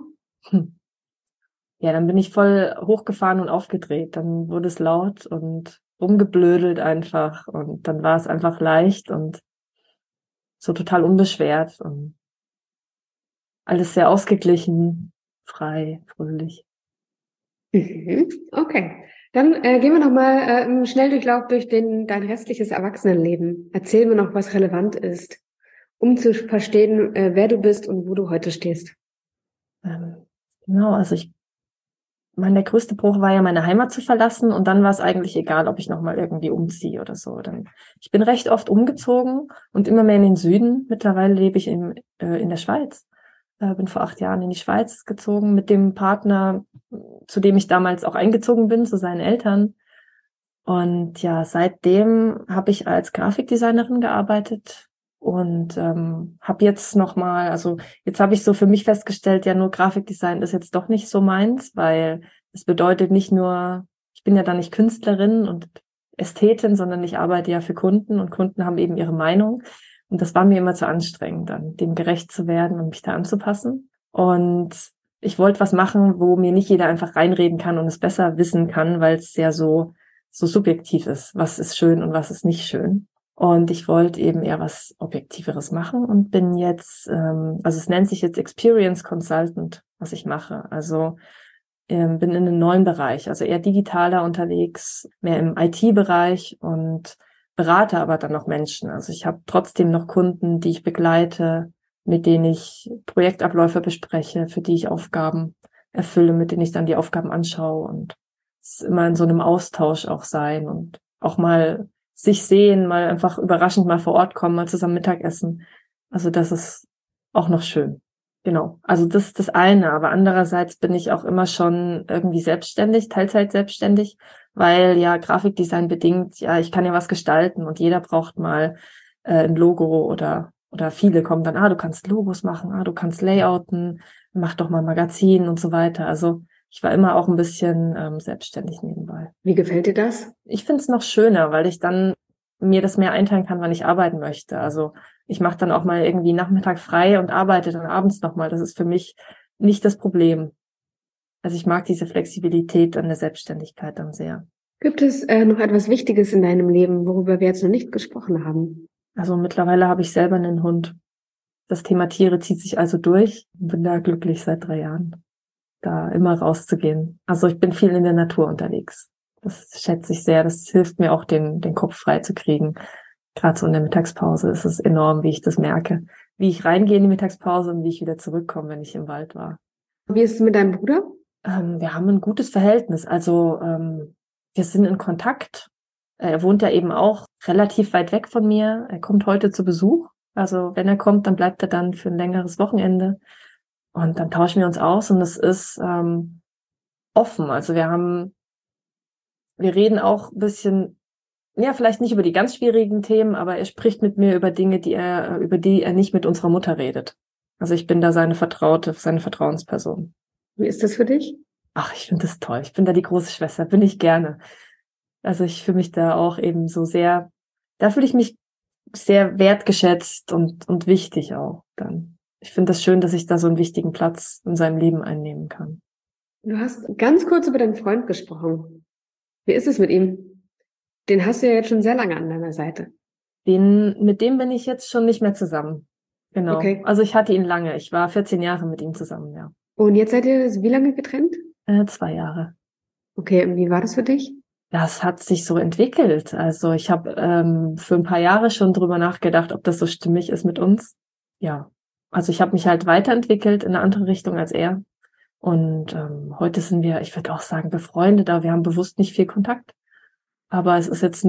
Ja, dann bin ich voll hochgefahren und aufgedreht. Dann wurde es laut und rumgeblödelt einfach. Und dann war es einfach leicht und so total unbeschwert und alles sehr ausgeglichen, frei, fröhlich. Okay. Dann gehen wir nochmal im Schnelldurchlauf durch dein restliches Erwachsenenleben. Erzähl mir noch, was relevant ist, um zu verstehen, wer du bist und wo du heute stehst. Genau, also der größte Bruch war ja, meine Heimat zu verlassen, und dann war es eigentlich egal, ob ich nochmal irgendwie umziehe oder so. Ich bin recht oft umgezogen und immer mehr in den Süden. Mittlerweile lebe ich in der Schweiz. Bin vor 8 Jahren in die Schweiz gezogen mit dem Partner, zu dem ich damals auch eingezogen bin, zu seinen Eltern. Und ja, seitdem habe ich als Grafikdesignerin gearbeitet und habe jetzt nochmal, also jetzt habe ich so für mich festgestellt, ja, nur Grafikdesign ist jetzt doch nicht so meins, weil es bedeutet nicht nur, ich bin ja dann nicht Künstlerin und Ästhetin, sondern ich arbeite ja für Kunden, und Kunden haben eben ihre Meinung. Und das war mir immer zu anstrengend, dann dem gerecht zu werden und mich da anzupassen. Und ich wollte was machen, wo mir nicht jeder einfach reinreden kann und es besser wissen kann, weil es ja so subjektiv ist, was ist schön und was ist nicht schön. Und ich wollte eben eher was Objektiveres machen und bin jetzt, also es nennt sich jetzt Experience Consultant, was ich mache. Also bin in einem neuen Bereich, also eher digitaler unterwegs, mehr im IT-Bereich, und berate aber dann noch Menschen. Also ich habe trotzdem noch Kunden, die ich begleite, mit denen ich Projektabläufe bespreche, für die ich Aufgaben erfülle, mit denen ich dann die Aufgaben anschaue, und es immer in so einem Austausch auch sein und auch mal sich sehen, mal einfach überraschend mal vor Ort kommen, mal zusammen Mittagessen. Also das ist auch noch schön. Genau. Also das ist das eine. Aber andererseits bin ich auch immer schon irgendwie selbstständig, Teilzeit selbstständig, weil ja Grafikdesign bedingt, ja, ich kann ja was gestalten, und jeder braucht mal ein Logo, oder viele kommen dann, du kannst Logos machen, du kannst Layouten, mach doch mal Magazin und so weiter. Also ich war immer auch ein bisschen selbstständig nebenbei. Wie gefällt dir das? Ich finde es noch schöner, weil ich dann mir das mehr einteilen kann, wann ich arbeiten möchte. Also ich mache dann auch mal irgendwie Nachmittag frei und arbeite dann abends nochmal. Das ist für mich nicht das Problem. Also ich mag diese Flexibilität an der Selbstständigkeit dann sehr. Gibt es noch etwas Wichtiges in deinem Leben, worüber wir jetzt noch nicht gesprochen haben? Also mittlerweile habe ich selber einen Hund. Das Thema Tiere zieht sich also durch. Bin da glücklich seit 3 Jahren, da immer rauszugehen. Also ich bin viel in der Natur unterwegs. Das schätze ich sehr. Das hilft mir auch, den Kopf frei zu kriegen. Gerade so in der Mittagspause ist es enorm, wie ich das merke. Wie ich reingehe in die Mittagspause und wie ich wieder zurückkomme, wenn ich im Wald war. Wie ist es mit deinem Bruder? Wir haben ein gutes Verhältnis. Also wir sind in Kontakt. Er wohnt ja eben auch relativ weit weg von mir. Er kommt heute zu Besuch. Also wenn er kommt, dann bleibt er dann für ein längeres Wochenende. Und dann tauschen wir uns aus, und es ist offen. Also wir reden auch ein bisschen, ja, vielleicht nicht über die ganz schwierigen Themen, aber er spricht mit mir über Dinge, über die er nicht mit unserer Mutter redet. Also ich bin da seine Vertrauensperson. Wie ist das für dich? Ach, ich finde das toll. Ich bin da die große Schwester, bin ich gerne. Also ich fühle mich da auch eben da fühle ich mich sehr wertgeschätzt und wichtig auch dann. Ich finde das schön, dass ich da so einen wichtigen Platz in seinem Leben einnehmen kann. Du hast ganz kurz über deinen Freund gesprochen. Wie ist es mit ihm? Den hast du ja jetzt schon sehr lange an deiner Seite. Mit dem bin ich jetzt schon nicht mehr zusammen. Genau. Okay. Also ich hatte ihn lange. Ich war 14 Jahre mit ihm zusammen, ja. Und jetzt seid ihr wie lange getrennt? 2 Jahre. Okay, und wie war das für dich? Das hat sich so entwickelt. Also ich habe für ein paar Jahre schon drüber nachgedacht, ob das so stimmig ist mit uns. Ja. Also ich habe mich halt weiterentwickelt in eine andere Richtung als er. Und heute sind wir, ich würde auch sagen, befreundet, aber wir haben bewusst nicht viel Kontakt. Aber es ist jetzt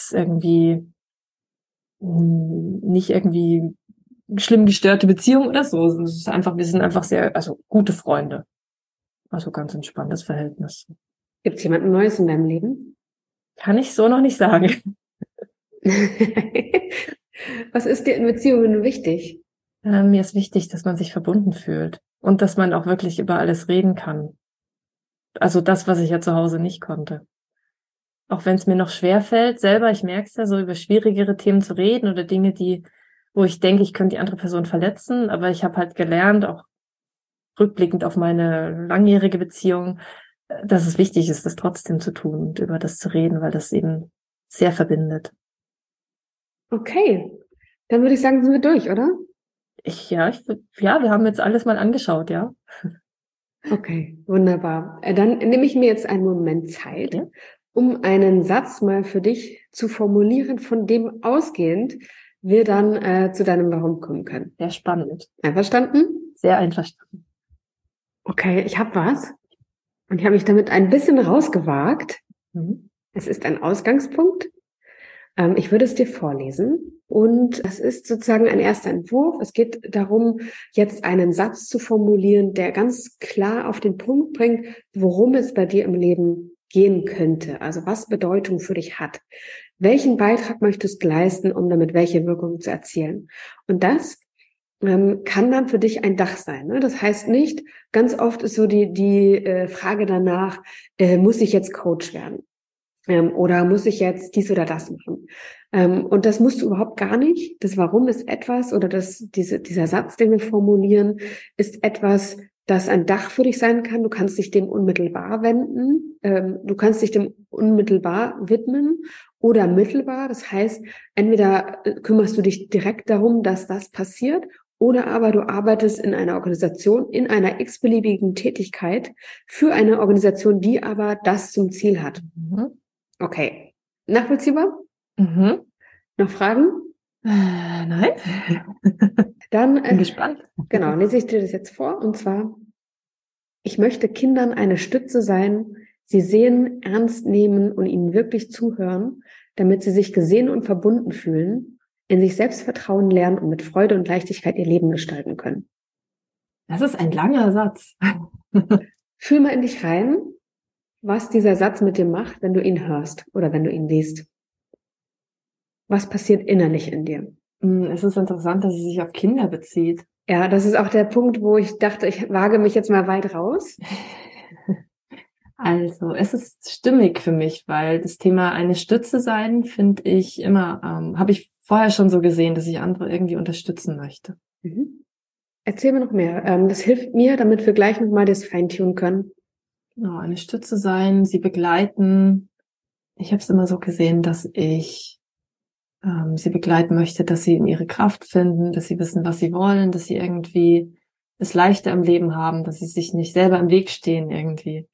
nicht irgendwie schlimm gestörte Beziehung oder so. Es ist einfach, wir sind einfach also gute Freunde. Also ganz entspanntes Verhältnis. Gibt es jemanden Neues in deinem Leben? Kann ich so noch nicht sagen. Was ist dir in Beziehungen wichtig? Mir ist wichtig, dass man sich verbunden fühlt und dass man auch wirklich über alles reden kann. Also das, was ich ja zu Hause nicht konnte. Auch wenn es mir noch schwer fällt, selber, ich merke es ja, so über schwierigere Themen zu reden oder Dinge, wo ich denke, ich könnte die andere Person verletzen, aber ich habe halt gelernt, auch rückblickend auf meine langjährige Beziehung, dass es wichtig ist, das trotzdem zu tun und über das zu reden, weil das eben sehr verbindet. Okay, dann würde ich sagen, sind wir durch, oder? Wir haben jetzt alles mal angeschaut, ja. Okay, wunderbar. Dann nehme ich mir jetzt einen Moment Zeit, Ja. um einen Satz mal für dich zu formulieren, von dem ausgehend wir dann zu deinem Warum kommen können. Sehr spannend. Einverstanden? Sehr einverstanden. Okay, ich habe was und ich habe mich damit ein bisschen rausgewagt. Mhm. Es ist ein Ausgangspunkt. Ich würde es dir vorlesen und das ist sozusagen ein erster Entwurf. Es geht darum, jetzt einen Satz zu formulieren, der ganz klar auf den Punkt bringt, worum es bei dir im Leben gehen könnte. Also was Bedeutung für dich hat. Welchen Beitrag möchtest du leisten, um damit welche Wirkung zu erzielen? Und das kann dann für dich ein Dach sein. Ne? Das heißt nicht, ganz oft ist so die Frage danach, muss ich jetzt Coach werden? Oder muss ich jetzt dies oder das machen? Und das musst du überhaupt gar nicht. Das Warum ist etwas, oder dieser Satz, den wir formulieren, ist etwas, das ein Dach für dich sein kann. Du kannst dich dem unmittelbar wenden. Du kannst dich dem unmittelbar widmen oder mittelbar. Das heißt, entweder kümmerst du dich direkt darum, dass das passiert, oder aber du arbeitest in einer Organisation, in einer x-beliebigen Tätigkeit für eine Organisation, die aber das zum Ziel hat. Mhm. Okay. Nachvollziehbar? Mhm. Noch Fragen? Nein. Dann, Bin gespannt. genau, lese ich dir das jetzt vor. Und zwar, ich möchte Kindern eine Stütze sein, sie sehen, ernst nehmen und ihnen wirklich zuhören, damit sie sich gesehen und verbunden fühlen, in sich selbst vertrauen lernen und mit Freude und Leichtigkeit ihr Leben gestalten können. Das ist ein langer Satz. Fühl mal in dich rein, was dieser Satz mit dir macht, wenn du ihn hörst oder wenn du ihn liest. Was passiert innerlich in dir? Es ist interessant, dass es sich auf Kinder bezieht. Ja, das ist auch der Punkt, wo ich dachte, ich wage mich jetzt mal weit raus. Also, es ist stimmig für mich, weil das Thema eine Stütze sein, finde ich immer, habe ich vorher schon so gesehen, dass ich andere irgendwie unterstützen möchte. Mhm. Erzähl mir noch mehr. Das hilft mir, damit wir gleich nochmal das feintunen können. Genau, eine Stütze sein, sie begleiten. Ich habe es immer so gesehen, dass ich sie begleiten möchte, dass sie in ihre Kraft finden, dass sie wissen, was sie wollen, dass sie irgendwie es leichter im Leben haben, dass sie sich nicht selber im Weg stehen irgendwie.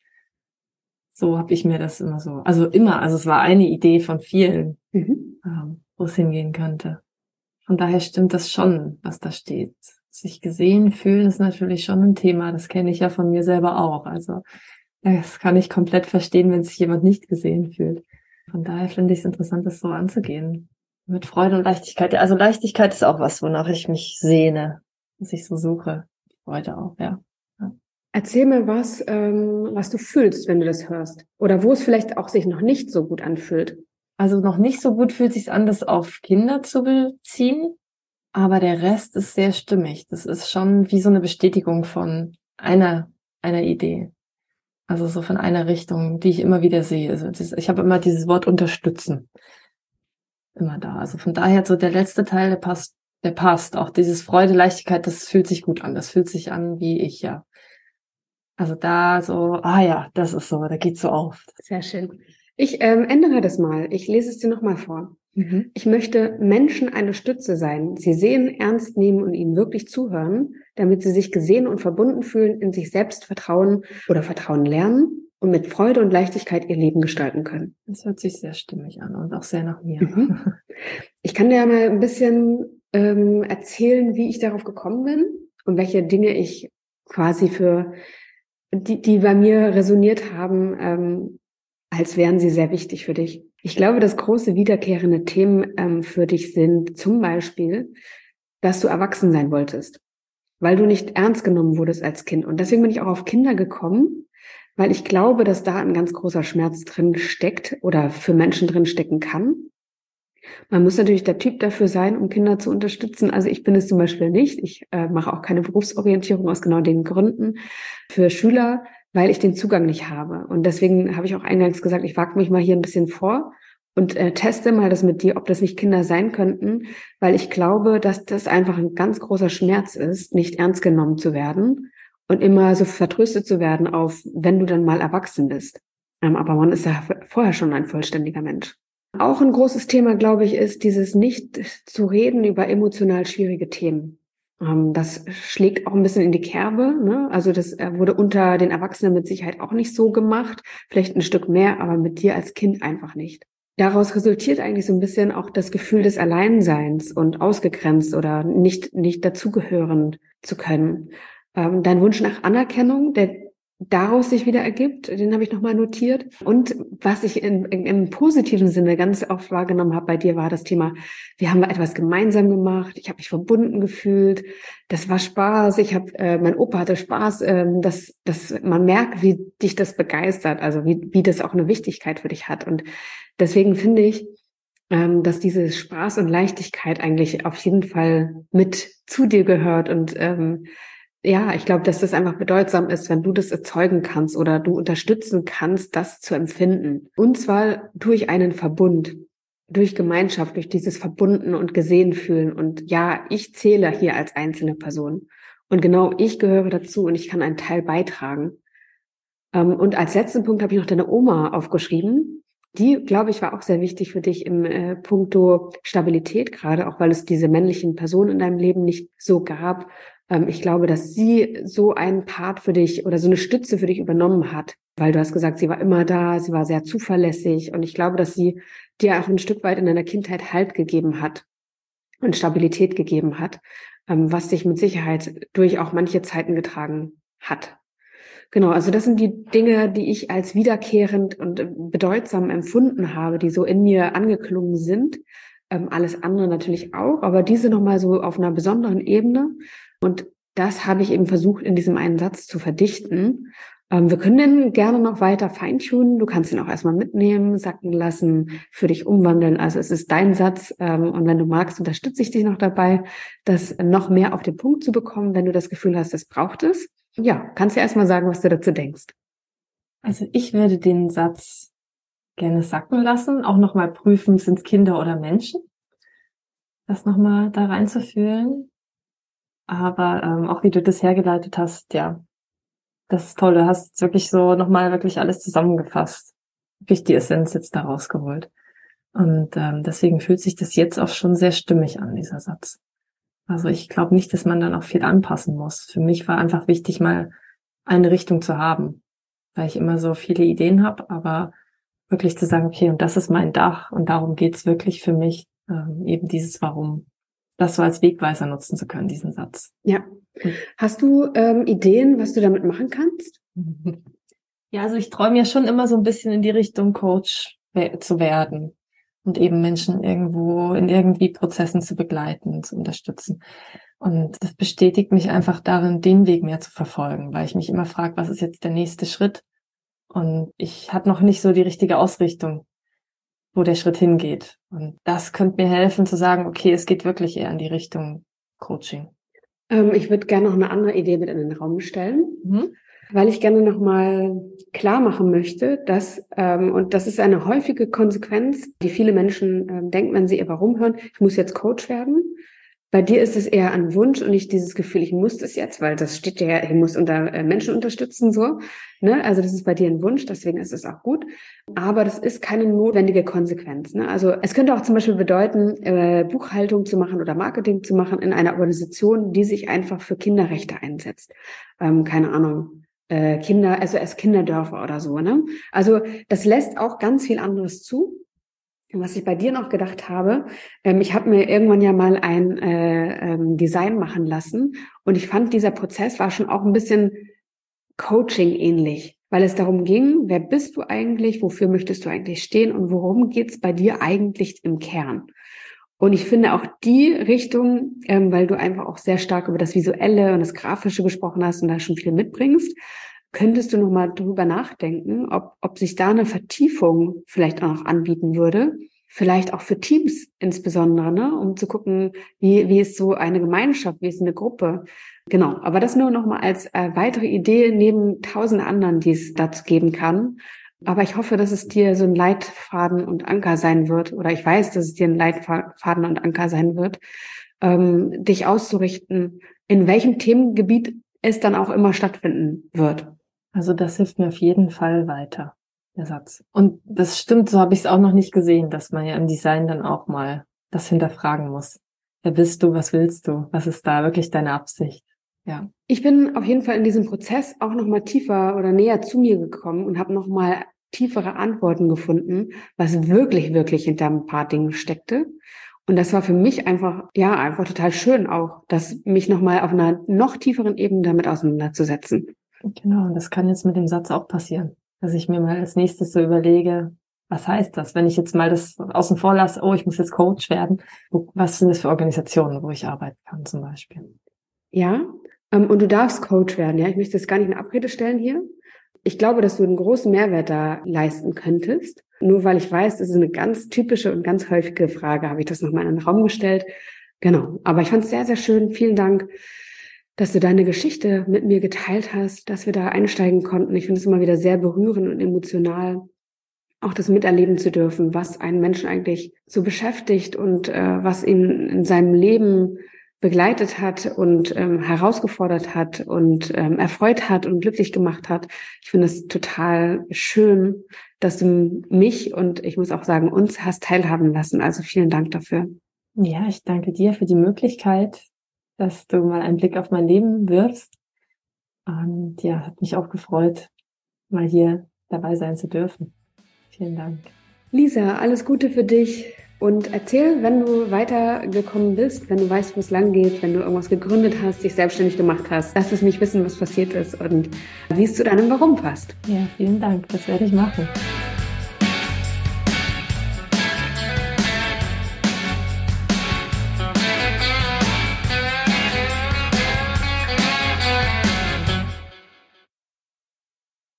So habe ich mir das immer so, also es war eine Idee von vielen, Mhm. wo es hingehen könnte. Von daher stimmt das schon, was da steht. Sich gesehen fühlen ist natürlich schon ein Thema, das kenne ich ja von mir selber auch. Also das kann ich komplett verstehen, wenn sich jemand nicht gesehen fühlt. Von daher finde ich es interessant, das so anzugehen. Mit Freude und Leichtigkeit. Also Leichtigkeit ist auch was, wonach ich mich sehne, was ich so suche. Freude auch, ja. Erzähl mir was du fühlst, wenn du das hörst. Oder wo es vielleicht auch sich noch nicht so gut anfühlt. Also noch nicht so gut fühlt sich an, das auf Kinder zu beziehen, aber der Rest ist sehr stimmig. Das ist schon wie so eine Bestätigung von einer Idee. Also so von einer Richtung, die ich immer wieder sehe. Also ich habe immer dieses Wort unterstützen immer da. Also von daher so der letzte Teil, der passt. Auch dieses Freude, Leichtigkeit, das fühlt sich gut an. Das fühlt sich an wie ich, ja. Also da so, ja, das ist so, da geht's so auf. Sehr schön. Ich ändere das mal. Ich lese es dir nochmal vor. Mhm. Ich möchte Menschen eine Stütze sein, sie sehen, ernst nehmen und ihnen wirklich zuhören, damit sie sich gesehen und verbunden fühlen, in sich selbst vertrauen oder Vertrauen lernen und mit Freude und Leichtigkeit ihr Leben gestalten können. Das hört sich sehr stimmig an und auch sehr nach mir. Mhm. Ich kann dir ja mal ein bisschen erzählen, wie ich darauf gekommen bin und welche Dinge ich quasi für die bei mir resoniert haben, als wären sie sehr wichtig für dich. Ich glaube, dass große wiederkehrende Themen für dich sind zum Beispiel, dass du erwachsen sein wolltest, weil du nicht ernst genommen wurdest als Kind. Und deswegen bin ich auch auf Kinder gekommen, weil ich glaube, dass da ein ganz großer Schmerz drin steckt oder für Menschen drin stecken kann. Man muss natürlich der Typ dafür sein, um Kinder zu unterstützen. Also ich bin es zum Beispiel nicht. Ich mache auch keine Berufsorientierung aus genau den Gründen für Schüler, weil ich den Zugang nicht habe. Und deswegen habe ich auch eingangs gesagt, ich wage mich mal hier ein bisschen vor und teste mal das mit dir, ob das nicht Kinder sein könnten, weil ich glaube, dass das einfach ein ganz großer Schmerz ist, nicht ernst genommen zu werden und immer so vertröstet zu werden auf, wenn du dann mal erwachsen bist. Aber man ist ja vorher schon ein vollständiger Mensch. Auch ein großes Thema, glaube ich, ist dieses nicht zu reden über emotional schwierige Themen. Das schlägt auch ein bisschen in die Kerbe, ne? Also das wurde unter den Erwachsenen mit Sicherheit auch nicht so gemacht, vielleicht ein Stück mehr, aber mit dir als Kind einfach nicht. Daraus resultiert eigentlich so ein bisschen auch das Gefühl des Alleinseins und ausgegrenzt oder nicht dazugehören zu können. Dein Wunsch nach Anerkennung, der daraus sich wieder ergibt, den habe ich nochmal notiert. Und was ich im positiven Sinne ganz oft wahrgenommen habe bei dir, war das Thema, wir haben etwas gemeinsam gemacht, ich habe mich verbunden gefühlt, das war Spaß, mein Opa hatte Spaß, dass man merkt, wie dich das begeistert, also wie das auch eine Wichtigkeit für dich hat. Und deswegen finde ich, dass diese Spaß und Leichtigkeit eigentlich auf jeden Fall mit zu dir gehört und ja, ich glaube, dass das einfach bedeutsam ist, wenn du das erzeugen kannst oder du unterstützen kannst, das zu empfinden. Und zwar durch einen Verbund, durch Gemeinschaft, durch dieses Verbunden und gesehen fühlen. Und ja, ich zähle hier als einzelne Person. Und genau ich gehöre dazu und ich kann einen Teil beitragen. Und als letzten Punkt habe ich noch deine Oma aufgeschrieben. Die, glaube ich, war auch sehr wichtig für dich im Punkto Stabilität, gerade auch weil es diese männlichen Personen in deinem Leben nicht so gab. Ich glaube, dass sie so einen Part für dich oder so eine Stütze für dich übernommen hat, weil du hast gesagt, sie war immer da, sie war sehr zuverlässig und ich glaube, dass sie dir auch ein Stück weit in deiner Kindheit Halt gegeben hat und Stabilität gegeben hat, was dich mit Sicherheit durch auch manche Zeiten getragen hat. Genau, also das sind die Dinge, die ich als wiederkehrend und bedeutsam empfunden habe, die so in mir angeklungen sind. Alles andere natürlich auch, aber diese nochmal so auf einer besonderen Ebene. Und das habe ich eben versucht, in diesem einen Satz zu verdichten. Wir können den gerne noch weiter feintunen. Du kannst ihn auch erstmal mitnehmen, sacken lassen, für dich umwandeln. Also es ist dein Satz. Und wenn du magst, unterstütze ich dich noch dabei, das noch mehr auf den Punkt zu bekommen, wenn du das Gefühl hast, es braucht es. Ja, kannst du erst mal sagen, was du dazu denkst. Also ich würde den Satz gerne sacken lassen, auch nochmal prüfen, sind es Kinder oder Menschen? Das nochmal da reinzufühlen. Aber auch wie du das hergeleitet hast, ja, das ist toll. Du hast wirklich so nochmal wirklich alles zusammengefasst. Wirklich die Essenz jetzt da rausgeholt. Und deswegen fühlt sich das jetzt auch schon sehr stimmig an, dieser Satz. Also ich glaube nicht, dass man dann auch viel anpassen muss. Für mich war einfach wichtig, mal eine Richtung zu haben, weil ich immer so viele Ideen habe, aber wirklich zu sagen, okay, und das ist mein Dach und darum geht's wirklich für mich, eben dieses Warum, das so als Wegweiser nutzen zu können, diesen Satz. Ja. Hast du Ideen, was du damit machen kannst? Ja, also ich träume ja schon immer so ein bisschen in die Richtung Coach zu werden und eben Menschen irgendwo in irgendwie Prozessen zu begleiten, zu unterstützen. Und das bestätigt mich einfach darin, den Weg mehr zu verfolgen, weil ich mich immer frage, was ist jetzt der nächste Schritt? Und ich habe noch nicht so die richtige Ausrichtung, wo der Schritt hingeht. Und das könnte mir helfen zu sagen, okay, es geht wirklich eher in die Richtung Coaching. Ich würde gerne noch eine andere Idee mit in den Raum stellen, weil ich gerne noch mal klar machen möchte, dass, und das ist eine häufige Konsequenz, die viele Menschen denken, wenn sie ihr Warum hören, ich muss jetzt Coach werden. Bei dir ist es eher ein Wunsch und nicht dieses Gefühl, ich muss das jetzt, weil das steht ja, ich muss Menschen unterstützen, so, ne? Also das ist bei dir ein Wunsch, deswegen ist es auch gut. Aber das ist keine notwendige Konsequenz, ne? Also es könnte auch zum Beispiel bedeuten, Buchhaltung zu machen oder Marketing zu machen in einer Organisation, die sich einfach für Kinderrechte einsetzt. Keine Ahnung. SOS Kinderdörfer oder so, ne? Also das lässt auch ganz viel anderes zu. Was ich bei dir noch gedacht habe, ich habe mir irgendwann ja mal ein Design machen lassen und ich fand, dieser Prozess war schon auch ein bisschen Coaching-ähnlich, weil es darum ging, wer bist du eigentlich, wofür möchtest du eigentlich stehen und worum geht's bei dir eigentlich im Kern? Und ich finde auch die Richtung, weil du einfach auch sehr stark über das Visuelle und das Grafische gesprochen hast und da schon viel mitbringst, könntest du noch mal drüber nachdenken, ob sich da eine Vertiefung vielleicht auch noch anbieten würde, vielleicht auch für Teams insbesondere, ne, um zu gucken, wie ist so eine Gemeinschaft, wie ist eine Gruppe. Genau, aber das nur noch mal als weitere Idee neben 1000 anderen, die es dazu geben kann. Aber ich hoffe, dass es dir so ein Leitfaden und Anker sein wird, oder ich weiß, dass es dir ein Leitfaden und Anker sein wird, dich auszurichten, in welchem Themengebiet es dann auch immer stattfinden wird. Also das hilft mir auf jeden Fall weiter, der Satz. Und das stimmt, so habe ich es auch noch nicht gesehen, dass man ja im Design dann auch mal das hinterfragen muss. wer bist du, was willst du, was ist da wirklich deine Absicht? Ja. Ich bin auf jeden Fall in diesem Prozess auch nochmal tiefer oder näher zu mir gekommen und habe nochmal tiefere Antworten gefunden, was wirklich, wirklich hinter ein paar Dingen steckte. Und das war für mich einfach total schön auch, mich nochmal auf einer noch tieferen Ebene damit auseinanderzusetzen. Genau, und das kann jetzt mit dem Satz auch passieren, dass ich mir mal als nächstes so überlege, was heißt das, wenn ich jetzt mal das außen vor lasse, ich muss jetzt Coach werden, was sind das für Organisationen, wo ich arbeiten kann zum Beispiel? Ja, und du darfst Coach werden, ja, ich möchte das gar nicht in Abrede stellen hier. Ich glaube, dass du einen großen Mehrwert da leisten könntest. Nur weil ich weiß, das ist eine ganz typische und ganz häufige Frage, habe ich das nochmal in den Raum gestellt. Genau, aber ich fand es sehr, sehr schön. Vielen Dank, dass du deine Geschichte mit mir geteilt hast, dass wir da einsteigen konnten. Ich finde es immer wieder sehr berührend und emotional, auch das miterleben zu dürfen, was einen Menschen eigentlich so beschäftigt und was ihn in seinem Leben begleitet hat und herausgefordert hat und erfreut hat und glücklich gemacht hat. Ich finde es total schön, dass du mich und ich muss auch sagen, uns hast teilhaben lassen. Also vielen Dank dafür. Ja, ich danke dir für die Möglichkeit, dass du mal einen Blick auf mein Leben wirfst. Und ja, hat mich auch gefreut, mal hier dabei sein zu dürfen. Vielen Dank. Lisa, alles Gute für dich. Und erzähl, wenn du weitergekommen bist, wenn du weißt, wo es lang geht, wenn du irgendwas gegründet hast, dich selbstständig gemacht hast. Lass es mich wissen, was passiert ist und wie es zu deinem Warum passt. Ja, vielen Dank. Das werde ich machen.